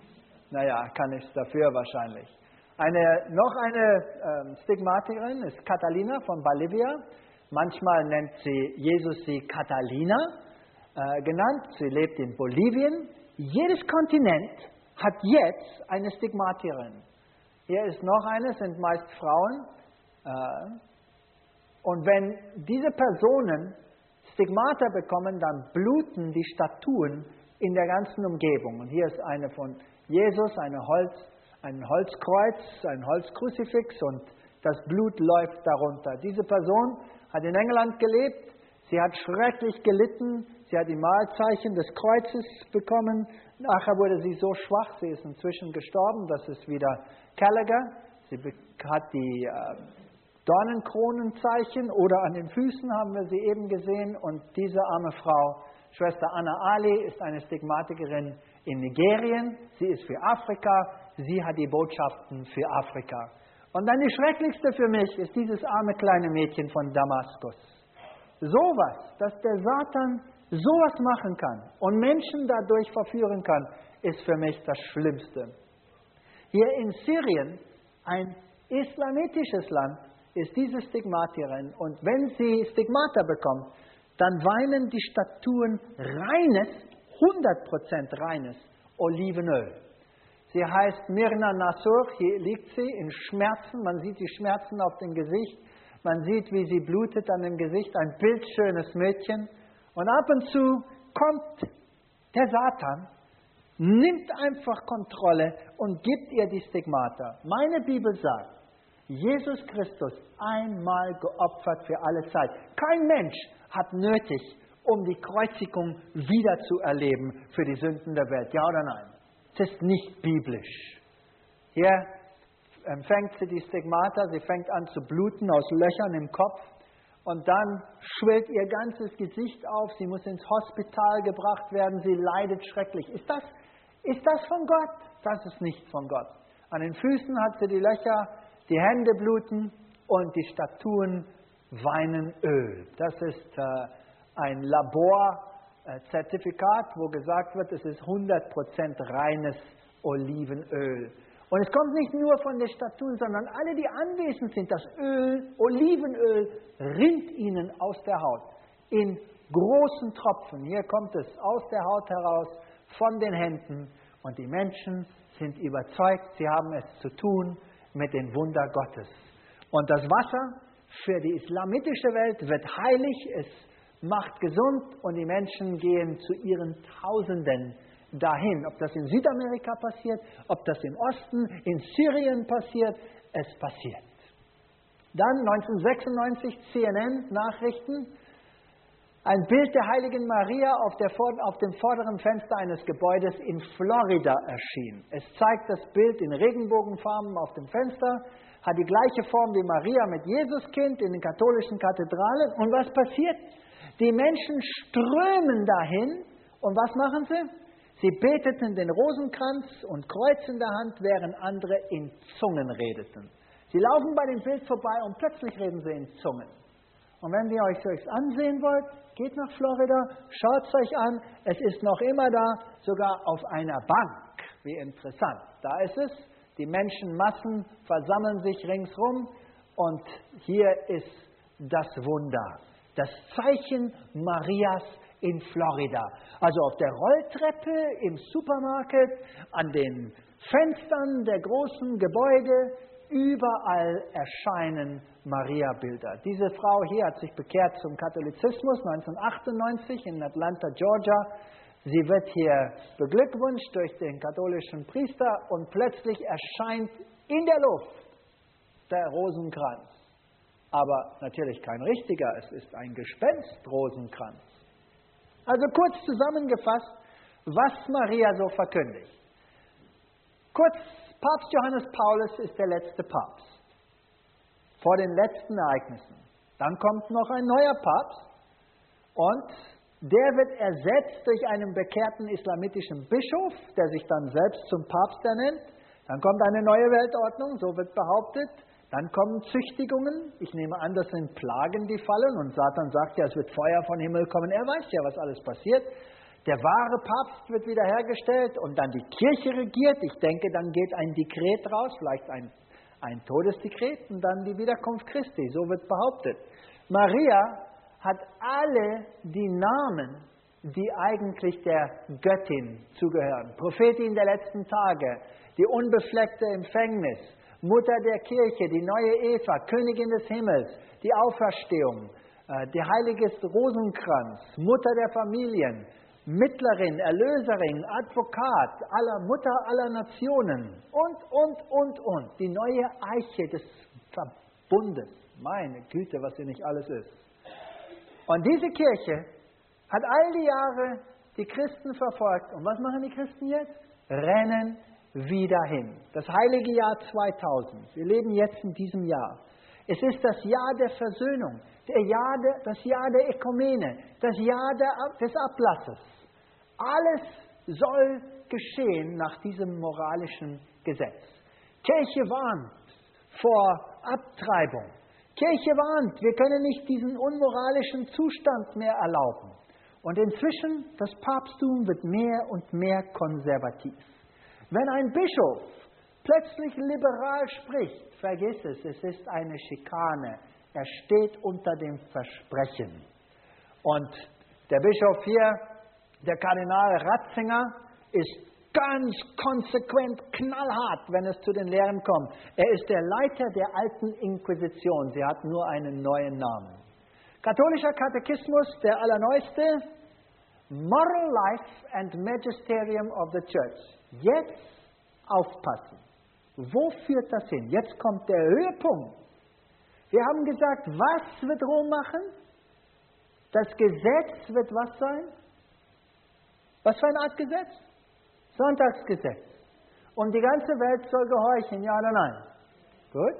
Naja, kann nichts dafür wahrscheinlich. Eine, noch eine ähm, Stigmatikerin ist Catalina von Bolivia. Manchmal nennt sie Jesus sie Catalina äh, genannt. Sie lebt in Bolivien. Jedes Kontinent hat jetzt eine Stigmatikerin. Hier ist noch eine, sind meist Frauen. Äh, und wenn diese Personen Stigmata bekommen, dann bluten die Statuen in der ganzen Umgebung. Und hier ist eine von Jesus, eine Holz, ein Holzkreuz, ein Holzkruzifix und das Blut läuft darunter. Diese Person hat in England gelebt, sie hat schrecklich gelitten, sie hat die Malzeichen des Kreuzes bekommen. Nachher wurde sie so schwach, sie ist inzwischen gestorben, das ist wieder Gallagher. Sie hat die äh, Dornenkronenzeichen oder an den Füßen haben wir sie eben gesehen und diese arme Frau Schwester Anna Ali ist eine Stigmatikerin in Nigerien. Sie ist für Afrika. Sie hat die Botschaften für Afrika. Und dann die schrecklichste für mich ist dieses arme kleine Mädchen von Damaskus. Sowas, dass der Satan sowas machen kann und Menschen dadurch verführen kann, ist für mich das Schlimmste. Hier in Syrien, ein islamitisches Land, ist diese Stigmatikerin. Und wenn sie Stigmata bekommt, dann weinen die Statuen reines, hundert Prozent reines Olivenöl. Sie heißt Mirna Nasur, hier liegt sie in Schmerzen, man sieht die Schmerzen auf dem Gesicht, man sieht, wie sie blutet an dem Gesicht, ein bildschönes Mädchen. Und ab und zu kommt der Satan, nimmt einfach Kontrolle und gibt ihr die Stigmata. Meine Bibel sagt, Jesus Christus einmal geopfert für alle Zeit. Kein Mensch hat nötig, um die Kreuzigung wieder zu erleben für die Sünden der Welt. Ja oder nein? Es ist nicht biblisch. Hier empfängt sie die Stigmata, sie fängt an zu bluten aus Löchern im Kopf und dann schwillt ihr ganzes Gesicht auf, sie muss ins Hospital gebracht werden, sie leidet schrecklich. Ist das, ist das von Gott? Das ist nicht von Gott. An den Füßen hat sie die Löcher, die Hände bluten und die Statuen weinen Öl. Das ist äh, ein Laborzertifikat, wo gesagt wird, es ist hundert Prozent reines Olivenöl. Und es kommt nicht nur von den Statuen, sondern alle, die anwesend sind, das Öl, Olivenöl, rinnt ihnen aus der Haut in großen Tropfen. Hier kommt es aus der Haut heraus, von den Händen. Und die Menschen sind überzeugt, sie haben es zu tun mit den Wunder Gottes. Und das Wasser für die islamitische Welt wird heilig, es macht gesund und die Menschen gehen zu ihren Tausenden dahin. Ob das in Südamerika passiert, ob das im Osten, in Syrien passiert, es passiert. Dann neunzehnhundertsechsundneunzig C N N-Nachrichten, ein Bild der heiligen Maria auf, der, auf dem vorderen Fenster eines Gebäudes in Florida erschien. Es zeigt das Bild in Regenbogenfarben auf dem Fenster, hat die gleiche Form wie Maria mit Jesuskind in den katholischen Kathedralen. Und was passiert? Die Menschen strömen dahin und was machen sie? Sie beteten den Rosenkranz und Kreuz in der Hand, während andere in Zungen redeten. Sie laufen bei dem Bild vorbei und plötzlich reden sie in Zungen. Und wenn ihr euch das ansehen wollt, geht nach Florida, schaut es euch an, es ist noch immer da, sogar auf einer Bank. Wie interessant. Da ist es, die Menschenmassen versammeln sich ringsrum und hier ist das Wunder, das Zeichen Marias in Florida. Also auf der Rolltreppe, im Supermarkt, an den Fenstern der großen Gebäude, überall erscheinen Maria-Bilder. Diese Frau hier hat sich bekehrt zum Katholizismus neunzehnhundertachtundneunzig in Atlanta, Georgia. Sie wird hier beglückwünscht durch den katholischen Priester und plötzlich erscheint in der Luft der Rosenkranz. Aber natürlich kein richtiger, es ist ein Gespenst-Rosenkranz. Also kurz zusammengefasst, was Maria so verkündigt. Kurz, Papst Johannes Paulus ist der letzte Papst. Vor den letzten Ereignissen. Dann kommt noch ein neuer Papst und der wird ersetzt durch einen bekehrten islamitischen Bischof, der sich dann selbst zum Papst ernennt. Dann kommt eine neue Weltordnung, so wird behauptet. Dann kommen Züchtigungen. Ich nehme an, das sind Plagen, die fallen. Und Satan sagt ja, es wird Feuer vom Himmel kommen. Er weiß ja, was alles passiert. Der wahre Papst wird wiederhergestellt und dann die Kirche regiert. Ich denke, dann geht ein Dekret raus, vielleicht ein, ein Todesdekret und dann die Wiederkunft Christi. So wird behauptet. Maria hat alle die Namen, die eigentlich der Göttin zugehören. Prophetin der letzten Tage, die unbefleckte Empfängnis, Mutter der Kirche, die neue Eva, Königin des Himmels, die Auferstehung, der heilige Rosenkranz, Mutter der Familien, Mittlerin, Erlöserin, Advokat, aller Mutter aller Nationen und, und, und, und. Die neue Eiche des Verbundes. Meine Güte, was hier nicht alles ist. Und diese Kirche hat all die Jahre die Christen verfolgt. Und was machen die Christen jetzt? Rennen wieder hin. Das heilige Jahr zweitausend. Wir leben jetzt in diesem Jahr. Es ist das Jahr der Versöhnung, der Jahr der, das Jahr der Ökumene, das Jahr der, des Ablasses. Alles soll geschehen nach diesem moralischen Gesetz. Kirche warnt vor Abtreibung. Kirche warnt, wir können nicht diesen unmoralischen Zustand mehr erlauben. Und inzwischen, das Papsttum wird mehr und mehr konservativ. Wenn ein Bischof plötzlich liberal spricht, vergiss es, es ist eine Schikane. Er steht unter dem Versprechen. Und der Bischof hier, der Kardinal Ratzinger, ist ganz konsequent, knallhart, wenn es zu den Lehren kommt. Er ist der Leiter der alten Inquisition. Sie hat nur einen neuen Namen. Katholischer Katechismus, der allerneueste, Moral Life and Magisterium of the Church. Jetzt aufpassen. Wo führt das hin? Jetzt kommt der Höhepunkt. Wir haben gesagt, was wird Rom machen? Das Gesetz wird was sein? Was für eine Art Gesetz? Sonntagsgesetz. Und die ganze Welt soll gehorchen, ja oder nein? Gut.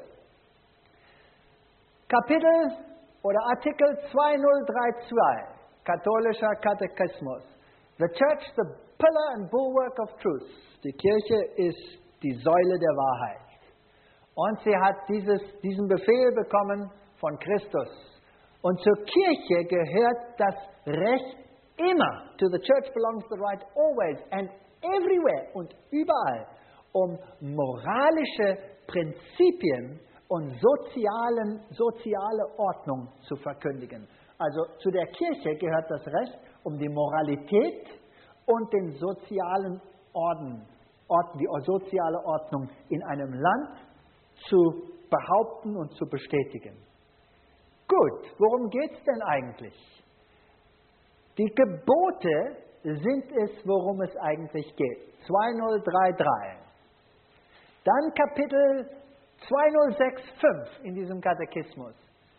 Kapitel oder Artikel zweitausenddreiundzwanzig, katholischer Katechismus. The Church, the pillar and bulwark of truth. Die Kirche ist die Säule der Wahrheit. Und sie hat dieses, diesen Befehl bekommen von Christus. Und zur Kirche gehört das Recht immer. To the church belongs the right always and everywhere und überall, um moralische Prinzipien und sozialen, soziale Ordnung zu verkündigen. Also zu der Kirche gehört das Recht, um die Moralität und den sozialen Orden, Orden, die soziale Ordnung in einem Land zu behaupten und zu bestätigen. Gut, worum geht es denn eigentlich? Die Gebote sind es, worum es eigentlich geht. zweitausenddreiunddreißig. Dann Kapitel zweitausendsechsundfünfzig in diesem Katechismus.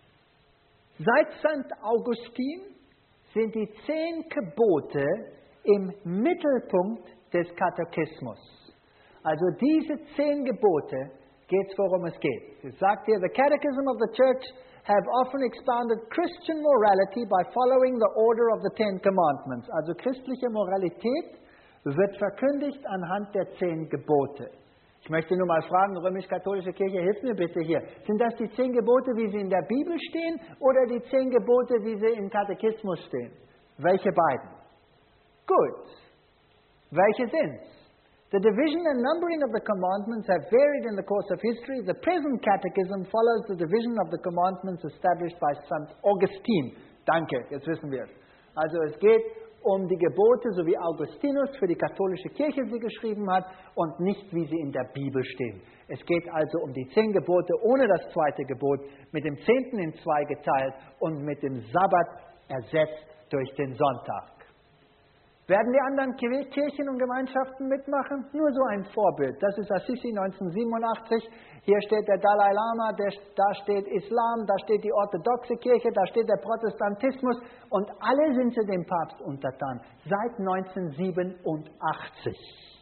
Seit Sankt Augustin sind die zehn Gebote im Mittelpunkt des Katechismus. Also diese zehn Gebote geht es, worum es geht. Es sagt hier, the Catechism of the Church have often expounded Christian morality by following the order of the Ten Commandments. Also christliche Moralität wird verkündigt anhand der zehn Gebote. Ich möchte nur mal fragen, römisch-katholische Kirche, hilf mir bitte hier. Sind das die zehn Gebote, wie sie in der Bibel stehen, oder die zehn Gebote, wie sie im Katechismus stehen? Welche beiden? Gut. Welche sind's? The division and numbering of the commandments have varied in the course of history. The present catechism follows the division of the commandments established by Sankt Augustin. Danke, jetzt wissen wir es. Also es geht um die Gebote, so wie Augustinus für die katholische Kirche sie geschrieben hat und nicht, wie sie in der Bibel stehen. Es geht also um die zehn Gebote ohne das zweite Gebot, mit dem Zehnten in zwei geteilt und mit dem Sabbat ersetzt durch den Sonntag. Werden die anderen Kirchen und Gemeinschaften mitmachen? Nur so ein Vorbild. Das ist Assisi neunzehnhundertsiebenundachtzig. Hier steht der Dalai Lama, der, da steht Islam, da steht die orthodoxe Kirche, da steht der Protestantismus und alle sind sie dem Papst untertan. Seit neunzehnhundertsiebenundachtzig.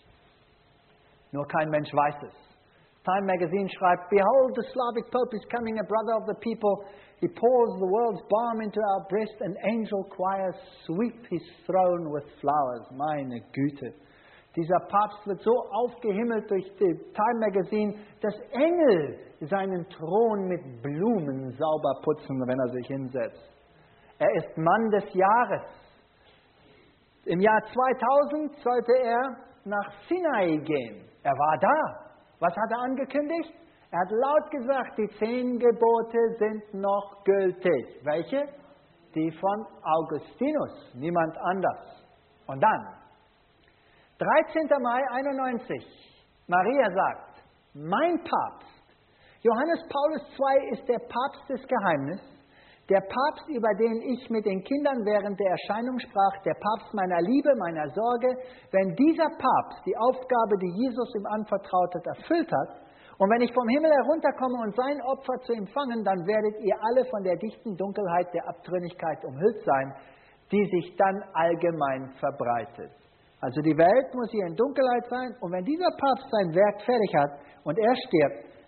Nur kein Mensch weiß es. Time Magazine schreibt, Behold, the Slavic Pope is coming, a brother of the people. He pours the world's balm into our breast, and angel choirs sweep his throne with flowers. Meine Güte. Dieser Papst wird so aufgehimmelt durch die Time Magazine, dass Engel seinen Thron mit Blumen sauber putzen, wenn er sich hinsetzt. Er ist Mann des Jahres. Im Jahr zweitausend sollte er nach Sinai gehen. Er war da. Was hat er angekündigt? Er hat laut gesagt, die zehn Gebote sind noch gültig. Welche? Die von Augustinus, niemand anders. Und dann, dreizehnten Mai einundneunzig, Maria sagt, mein Papst, Johannes Paulus der Zweite ist der Papst des Geheimnisses, der Papst, über den ich mit den Kindern während der Erscheinung sprach, der Papst meiner Liebe, meiner Sorge. Wenn dieser Papst die Aufgabe, die Jesus ihm anvertraut hat, erfüllt hat, und wenn ich vom Himmel herunterkomme und sein Opfer zu empfangen, dann werdet ihr alle von der dichten Dunkelheit der Abtrünnigkeit umhüllt sein, die sich dann allgemein verbreitet. Also die Welt muss hier in Dunkelheit sein, und wenn dieser Papst sein Werk fertig hat und er stirbt,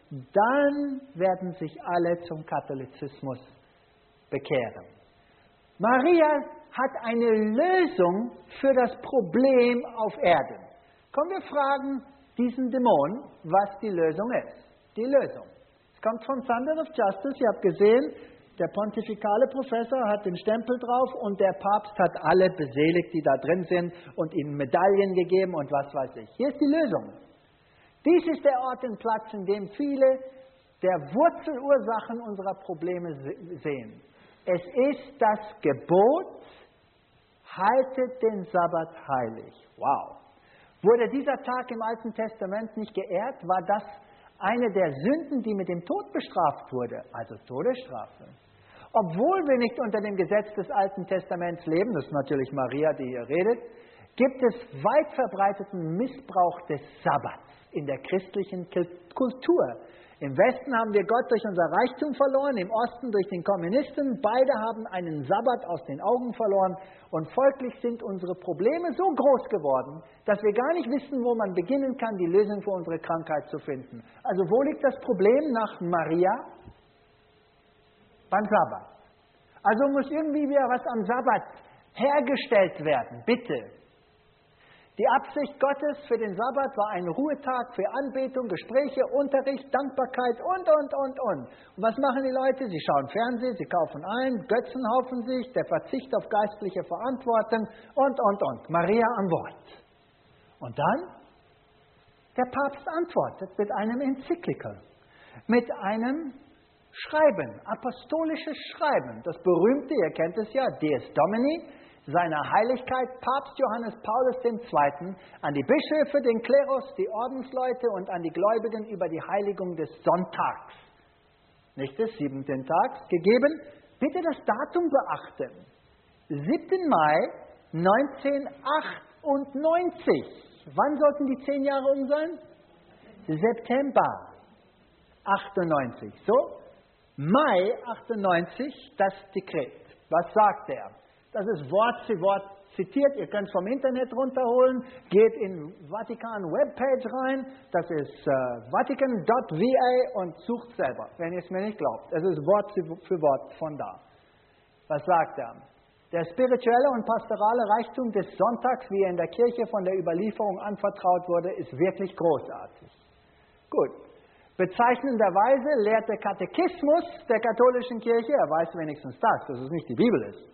dann werden sich alle zum Katholizismus bekehren. Maria hat eine Lösung für das Problem auf Erden. Komm, wir fragen diesen Dämon, was die Lösung ist. Die Lösung. Es kommt von Thunder of Justice. Ihr habt gesehen, der pontifikale Professor hat den Stempel drauf und der Papst hat alle beseligt, die da drin sind und ihnen Medaillen gegeben und was weiß ich. Hier ist die Lösung. Dies ist der Ort und Platz, in dem viele der Wurzelursachen unserer Probleme sehen. Es ist das Gebot, haltet den Sabbat heilig. Wow. Wurde dieser Tag im Alten Testament nicht geehrt, war das eine der Sünden, die mit dem Tod bestraft wurde, also Todesstrafe. Obwohl wir nicht unter dem Gesetz des Alten Testaments leben, das ist natürlich Maria, die hier redet, gibt es weit verbreiteten Missbrauch des Sabbats in der christlichen Kultur. Im Westen haben wir Gott durch unser Reichtum verloren, im Osten durch den Kommunisten. Beide haben einen Sabbat aus den Augen verloren und folglich sind unsere Probleme so groß geworden, dass wir gar nicht wissen, wo man beginnen kann, die Lösung für unsere Krankheit zu finden. Also wo liegt das Problem nach Maria? Beim Sabbat. Also muss irgendwie wieder was am Sabbat hergestellt werden, bitte. Die Absicht Gottes für den Sabbat war ein Ruhetag für Anbetung, Gespräche, Unterricht, Dankbarkeit und, und, und, und. Und was machen die Leute? Sie schauen Fernsehen, sie kaufen ein, Götzen haufen sich, der Verzicht auf geistliche Verantwortung und, und, und. Maria am Wort. Und dann? Der Papst antwortet mit einem Enzyklikel, mit einem Schreiben, apostolisches Schreiben. Das berühmte, ihr kennt es ja, Dies Domini, seiner Heiligkeit Papst Johannes Paulus der Zweite an die Bischöfe, den Klerus, die Ordensleute und an die Gläubigen über die Heiligung des Sonntags, nicht des siebenten Tags, gegeben. Bitte das Datum beachten. siebten Mai neunzehnhundertachtundneunzig. Wann sollten die zehn Jahre um sein? September achtundneunzig. So, Mai achtundneunzig, das Dekret. Was sagt er? Das ist Wort für Wort zitiert. Ihr könnt es vom Internet runterholen. Geht in Vatikan Webpage rein. Das ist äh, vatican punkt v a und sucht selber, wenn ihr es mir nicht glaubt. Es ist Wort für Wort von da. Was sagt er? Der spirituelle und pastorale Reichtum des Sonntags, wie er in der Kirche von der Überlieferung anvertraut wurde, ist wirklich großartig. Gut. Bezeichnenderweise lehrt der Katechismus der katholischen Kirche, er weiß wenigstens das, dass es nicht die Bibel ist,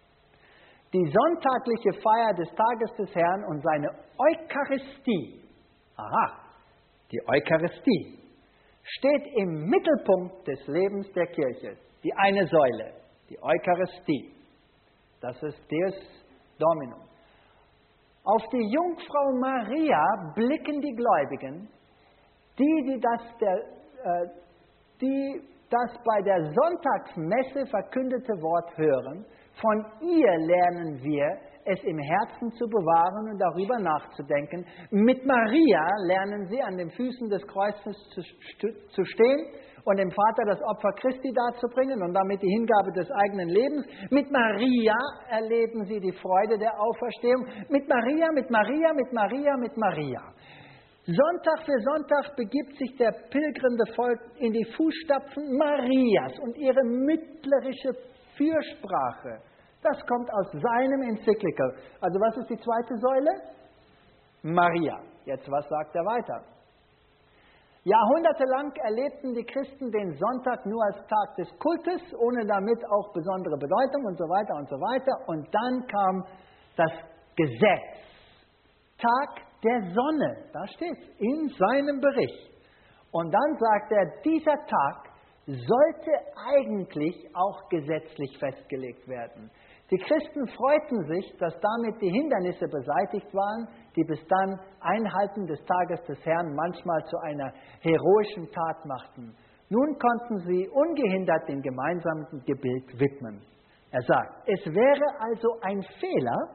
die sonntagliche Feier des Tages des Herrn und seine Eucharistie, aha, die Eucharistie, steht im Mittelpunkt des Lebens der Kirche. Die eine Säule, die Eucharistie. Das ist Deus Dominum. Auf die Jungfrau Maria blicken die Gläubigen, die, die das, der, äh, die das bei der Sonntagsmesse verkündete Wort hören. Von ihr lernen wir, es im Herzen zu bewahren und darüber nachzudenken. Mit Maria lernen sie, an den Füßen des Kreuzes zu, zu stehen und dem Vater das Opfer Christi darzubringen und damit die Hingabe des eigenen Lebens. Mit Maria erleben sie die Freude der Auferstehung. Mit Maria, mit Maria, mit Maria, mit Maria. Sonntag für Sonntag begibt sich der pilgernde Volk in die Fußstapfen Marias und ihre mittlerische Fürsprache. Das kommt aus seinem Enzyklikel. Also was ist die zweite Säule? Maria. Jetzt, was sagt er weiter? Jahrhundertelang erlebten die Christen den Sonntag nur als Tag des Kultes, ohne damit auch besondere Bedeutung und so weiter und so weiter. Und dann kam das Gesetz. Tag der Sonne, da steht es, in seinem Bericht. Und dann sagt er, dieser Tag sollte eigentlich auch gesetzlich festgelegt werden. Die Christen freuten sich, dass damit die Hindernisse beseitigt waren, die bis dann Einhalten des Tages des Herrn manchmal zu einer heroischen Tat machten. Nun konnten sie ungehindert dem gemeinsamen Gebet widmen. Er sagt, es wäre also ein Fehler,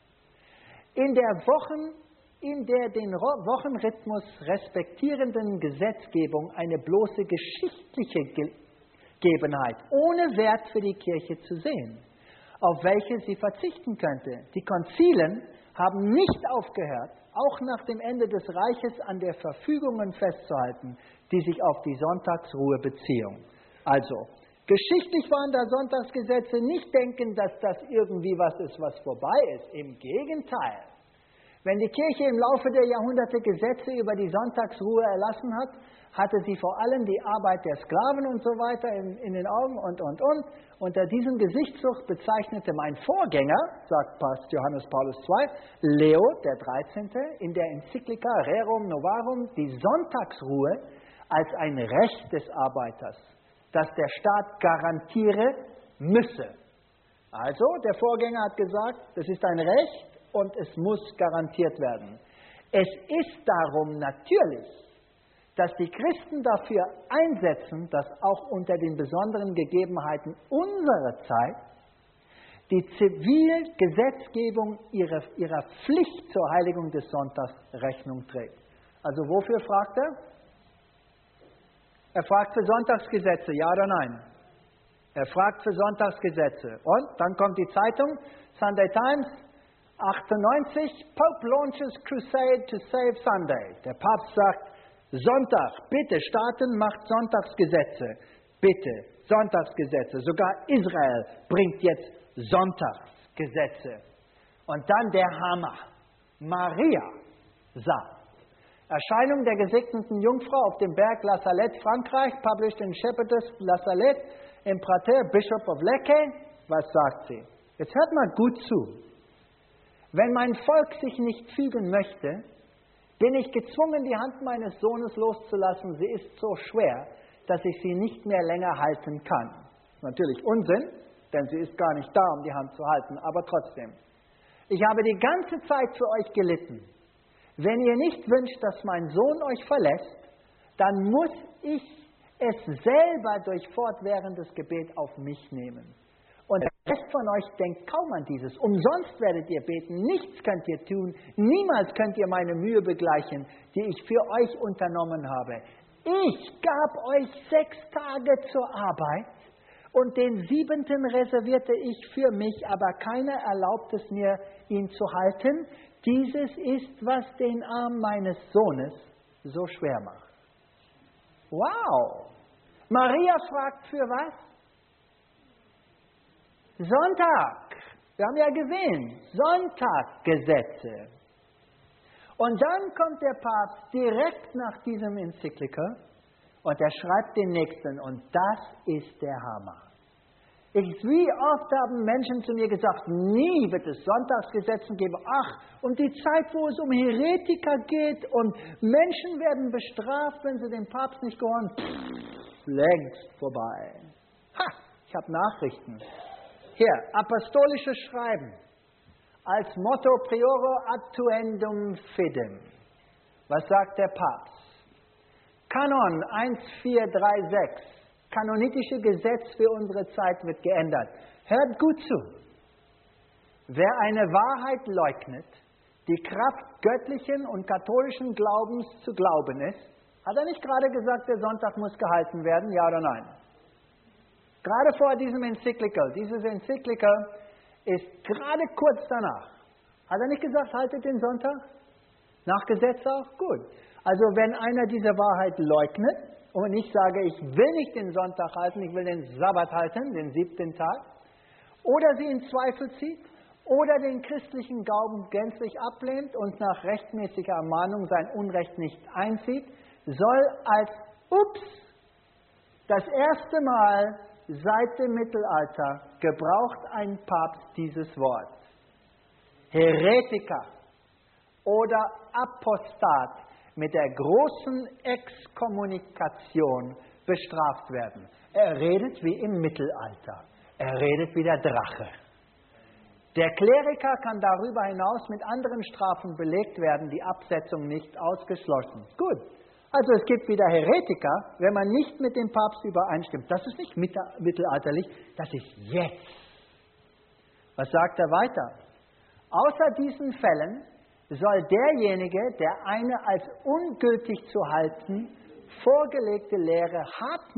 in der Wochen in der den Wochenrhythmus respektierenden Gesetzgebung eine bloße geschichtliche Gegebenheit ohne Wert für die Kirche zu sehen, auf welche sie verzichten könnte. Die Konzilen haben nicht aufgehört, auch nach dem Ende des Reiches an der Verfügungen festzuhalten, die sich auf die Sonntagsruhe beziehen. Also, geschichtlich waren da Sonntagsgesetze, nicht denken, dass das irgendwie was ist, was vorbei ist. Im Gegenteil. Wenn die Kirche im Laufe der Jahrhunderte Gesetze über die Sonntagsruhe erlassen hat, hatte sie vor allem die Arbeit der Sklaven und so weiter in, in den Augen und, und, und. Unter diesem Gesichtspunkt bezeichnete mein Vorgänger, sagt Papst Johannes Paulus der Zweite., Leo der dreizehnte., in der Enzyklika Rerum Novarum die Sonntagsruhe als ein Recht des Arbeiters, das der Staat garantiere müsse. Also, der Vorgänger hat gesagt, das ist ein Recht und es muss garantiert werden. Es ist darum natürlich, dass die Christen dafür einsetzen, dass auch unter den besonderen Gegebenheiten unserer Zeit die Zivilgesetzgebung ihrer, ihrer Pflicht zur Heiligung des Sonntags Rechnung trägt. Also wofür fragt er? Er fragt für Sonntagsgesetze, ja oder nein? Er fragt für Sonntagsgesetze. Und dann kommt die Zeitung, Sunday Times, achtundneunzig, Pope launches crusade to save Sunday. Der Papst sagt, Sonntag, bitte, Staaten macht Sonntagsgesetze. Bitte, Sonntagsgesetze. Sogar Israel bringt jetzt Sonntagsgesetze. Und dann der Hammer. Maria sagt, Erscheinung der gesegneten Jungfrau auf dem Berg La Salette, Frankreich, published in Shepherdess La Salette, Imperator, Bishop of Lecce. Was sagt sie? Jetzt hört mal gut zu. Wenn mein Volk sich nicht fügen möchte, bin ich gezwungen, die Hand meines Sohnes loszulassen. Sie ist so schwer, dass ich sie nicht mehr länger halten kann. Natürlich Unsinn, denn sie ist gar nicht da, um die Hand zu halten, aber trotzdem. Ich habe die ganze Zeit für euch gelitten. Wenn ihr nicht wünscht, dass mein Sohn euch verlässt, dann muss ich es selber durch fortwährendes Gebet auf mich nehmen. Und der Rest von euch denkt kaum an dieses. Umsonst werdet ihr beten, nichts könnt ihr tun, niemals könnt ihr meine Mühe begleichen, die ich für euch unternommen habe. Ich gab euch sechs Tage zur Arbeit und den siebenten reservierte ich für mich, aber keiner erlaubt es mir, ihn zu halten. Dieses ist, was den Arm meines Sohnes so schwer macht. Wow! Maria fragt für was? Sonntag. Wir haben ja gesehen, Sonntaggesetze. Und dann kommt der Papst direkt nach diesem Enzyklika und er schreibt den nächsten und das ist der Hammer. Ich, wie oft haben Menschen zu mir gesagt, nie wird es Sonntagsgesetze geben. Ach, und die Zeit, wo es um Heretiker geht und Menschen werden bestraft, wenn sie dem Papst nicht gehören, pff, längst vorbei. Ha, ich habe Nachrichten. Hier, apostolisches Schreiben. Als Motto prioro adtuendum fidem. Was sagt der Papst? Kanon eins vier drei sechs. Kanonitische Gesetz für unsere Zeit wird geändert. Hört gut zu. Wer eine Wahrheit leugnet, die Kraft göttlichen und katholischen Glaubens zu glauben ist, hat er nicht gerade gesagt, der Sonntag muss gehalten werden, ja oder nein? Gerade vor diesem Enzyklika, dieses Enzyklika ist gerade kurz danach. Hat er nicht gesagt, haltet den Sonntag? Nach Gesetz auch? Gut. Also wenn einer diese Wahrheit leugnet und ich sage, ich will nicht den Sonntag halten, ich will den Sabbat halten, den siebten Tag, oder sie in Zweifel zieht, oder den christlichen Glauben gänzlich ablehnt und nach rechtmäßiger Ermahnung sein Unrecht nicht einzieht, soll als Ups das erste Mal seit dem Mittelalter gebraucht ein Papst dieses Wort. Heretiker oder Apostat mit der großen Exkommunikation bestraft werden. Er redet wie im Mittelalter. Er redet wie der Drache. Der Kleriker kann darüber hinaus mit anderen Strafen belegt werden, die Absetzung nicht ausgeschlossen. Gut. Also es gibt wieder Heretiker, wenn man nicht mit dem Papst übereinstimmt. Das ist nicht mittelalterlich, das ist jetzt. Was sagt er weiter? Außer diesen Fällen soll derjenige, der eine als ungültig zu halten, vorgelegte Lehre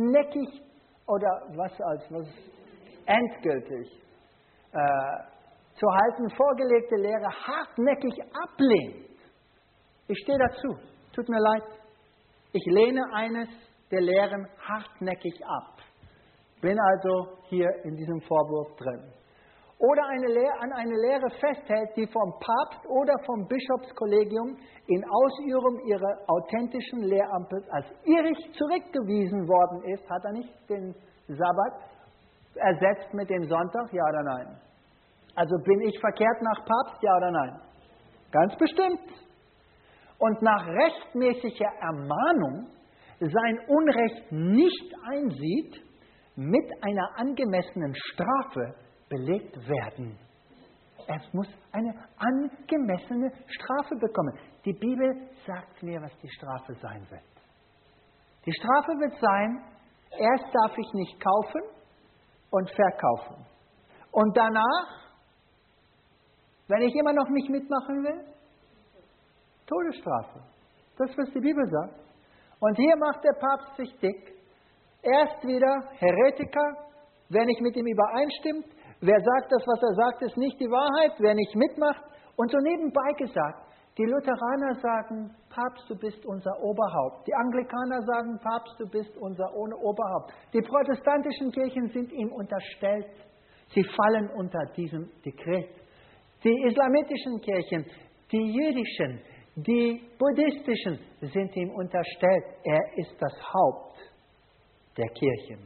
hartnäckig oder was als was endgültig äh, zu halten, vorgelegte Lehre hartnäckig ablehnt. Ich stehe dazu. Tut mir leid. Ich lehne eines der Lehren hartnäckig ab. Bin also hier in diesem Vorwurf drin. Oder eine Lehre, an eine Lehre festhält, die vom Papst oder vom Bischofskollegium in Ausübung ihrer authentischen Lehramtes als irrig zurückgewiesen worden ist, hat er nicht den Sabbat ersetzt mit dem Sonntag, ja oder nein? Also bin ich verkehrt nach Papst, ja oder nein? Ganz bestimmt. Und nach rechtmäßiger Ermahnung sein Unrecht nicht einsieht, mit einer angemessenen Strafe belegt werden. Es muss eine angemessene Strafe bekommen. Die Bibel sagt mir, was die Strafe sein wird. Die Strafe wird sein, erst darf ich nicht kaufen und verkaufen. Und danach, wenn ich immer noch nicht mitmachen will, Todesstrafe. Das ist, was die Bibel sagt. Und hier macht der Papst sich dick. Erst wieder Heretiker, wer nicht mit ihm übereinstimmt, wer sagt, das, was er sagt, ist nicht die Wahrheit, wer nicht mitmacht. Und so nebenbei gesagt, die Lutheraner sagen, Papst, du bist unser Oberhaupt. Die Anglikaner sagen, Papst, du bist unser Oberhaupt. Die protestantischen Kirchen sind ihm unterstellt. Sie fallen unter diesem Dekret. Die islamitischen Kirchen, die jüdischen, die buddhistischen sind ihm unterstellt. Er ist das Haupt der Kirchen.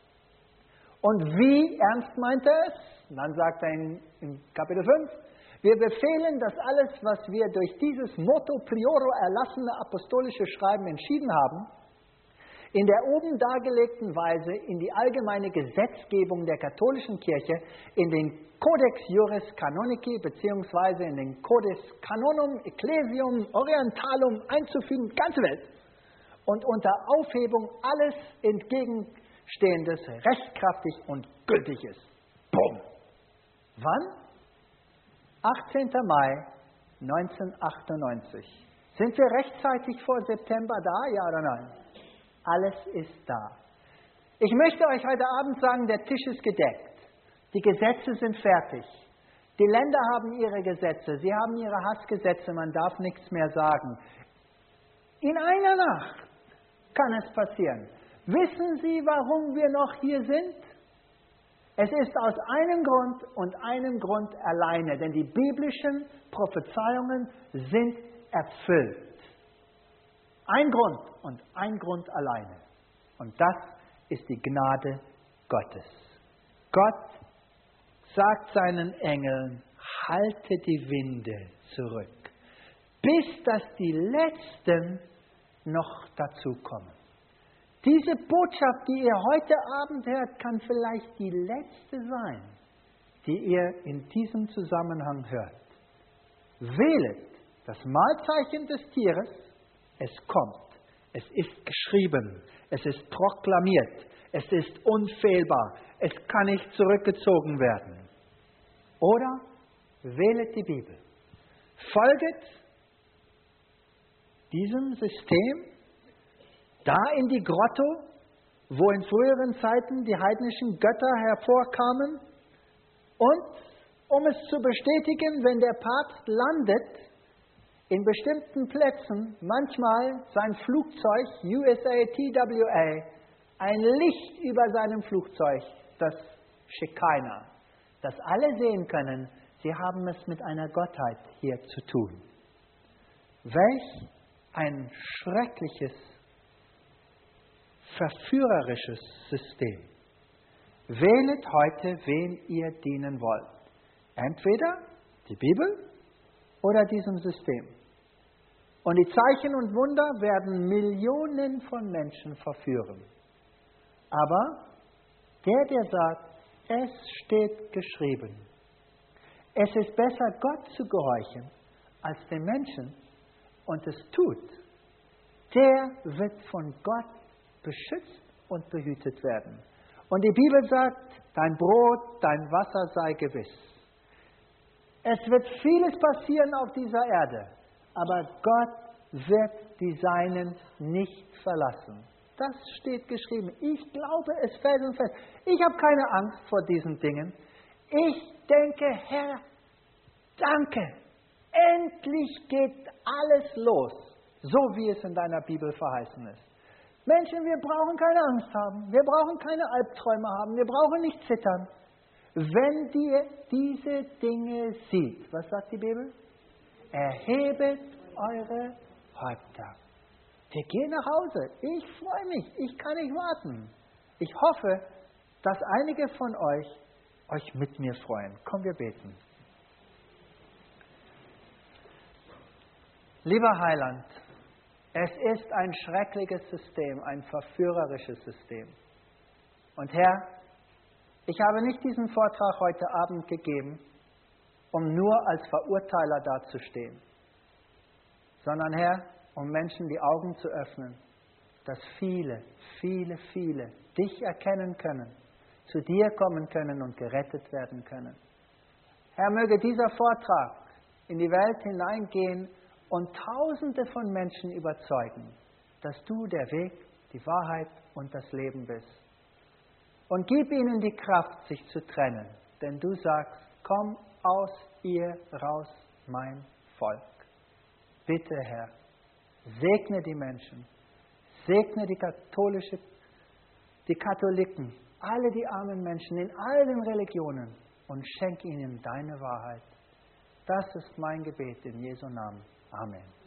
Und wie ernst meint er es? Und dann sagt er in, in Kapitel fünf, wir befehlen, dass alles, was wir durch dieses Motto prioro erlassene apostolische Schreiben entschieden haben, in der oben dargelegten Weise in die allgemeine Gesetzgebung der katholischen Kirche, in den Codex Juris Canonici beziehungsweise in den Codex Canonum Ecclesium Orientalum einzufügen, ganze Welt, und unter Aufhebung alles Entgegenstehendes rechtskräftig und gültig ist. Bumm! Wann? achtzehnter Mai neunzehnhundertachtundneunzig. Sind wir rechtzeitig vor September da, ja oder nein? Alles ist da. Ich möchte euch heute Abend sagen, der Tisch ist gedeckt. Die Gesetze sind fertig. Die Länder haben ihre Gesetze, sie haben ihre Hassgesetze, man darf nichts mehr sagen. In einer Nacht kann es passieren. Wissen Sie, warum wir noch hier sind? Es ist aus einem Grund und einem Grund alleine, denn die biblischen Prophezeiungen sind erfüllt. Ein Grund und ein Grund alleine. Und das ist die Gnade Gottes. Gott sagt seinen Engeln, halte die Winde zurück, bis dass die Letzten noch dazukommen. Diese Botschaft, die ihr heute Abend hört, kann vielleicht die letzte sein, die ihr in diesem Zusammenhang hört. Wählet das Mahlzeichen des Tieres, es kommt, es ist geschrieben, es ist proklamiert, es ist unfehlbar, es kann nicht zurückgezogen werden. Oder wählet die Bibel, folget diesem System, da in die Grotto, wo in früheren Zeiten die heidnischen Götter hervorkamen, und um es zu bestätigen, wenn der Papst landet, in bestimmten Plätzen, manchmal sein Flugzeug, U S A T W A, ein Licht über seinem Flugzeug, das Shekinah, dass alle sehen können, sie haben es mit einer Gottheit hier zu tun. Welch ein schreckliches, verführerisches System. Wählet heute, wen ihr dienen wollt. Entweder die Bibel oder diesem System. Und die Zeichen und Wunder werden Millionen von Menschen verführen. Aber der, der sagt, es steht geschrieben, es ist besser, Gott zu gehorchen, als den Menschen, und es tut, der wird von Gott beschützt und behütet werden. Und die Bibel sagt, dein Brot, dein Wasser sei gewiss. Es wird vieles passieren auf dieser Erde, aber Gott wird die Seinen nicht verlassen. Das steht geschrieben. Ich glaube es felsenfest. Ich habe keine Angst vor diesen Dingen. Ich denke, Herr, Danke, endlich geht alles los, so wie es in deiner Bibel verheißen ist. Menschen, wir brauchen keine Angst haben, wir brauchen keine Albträume haben, wir brauchen nicht zittern. Wenn ihr diese Dinge seht, was sagt die Bibel? Erhebet eure Häupter. Wir gehen nach Hause. Ich freue mich, ich kann nicht warten. Ich hoffe, dass einige von euch euch mit mir freuen. Komm, wir beten. Lieber Heiland, es ist ein schreckliches System, ein verführerisches System. Und Herr, ich habe nicht diesen Vortrag heute Abend gegeben, um nur als Verurteiler dazustehen, sondern Herr, um Menschen die Augen zu öffnen, dass viele, viele, viele dich erkennen können, zu dir kommen können und gerettet werden können. Herr, möge dieser Vortrag in die Welt hineingehen und Tausende von Menschen überzeugen, dass du der Weg, die Wahrheit und das Leben bist. Und gib ihnen die Kraft, sich zu trennen, denn du sagst, komm aus ihr raus, mein Volk. Bitte, Herr, segne die Menschen, segne die katholische, die Katholiken, alle die armen Menschen in all den Religionen und schenk ihnen deine Wahrheit. Das ist mein Gebet in Jesu Namen. Amen.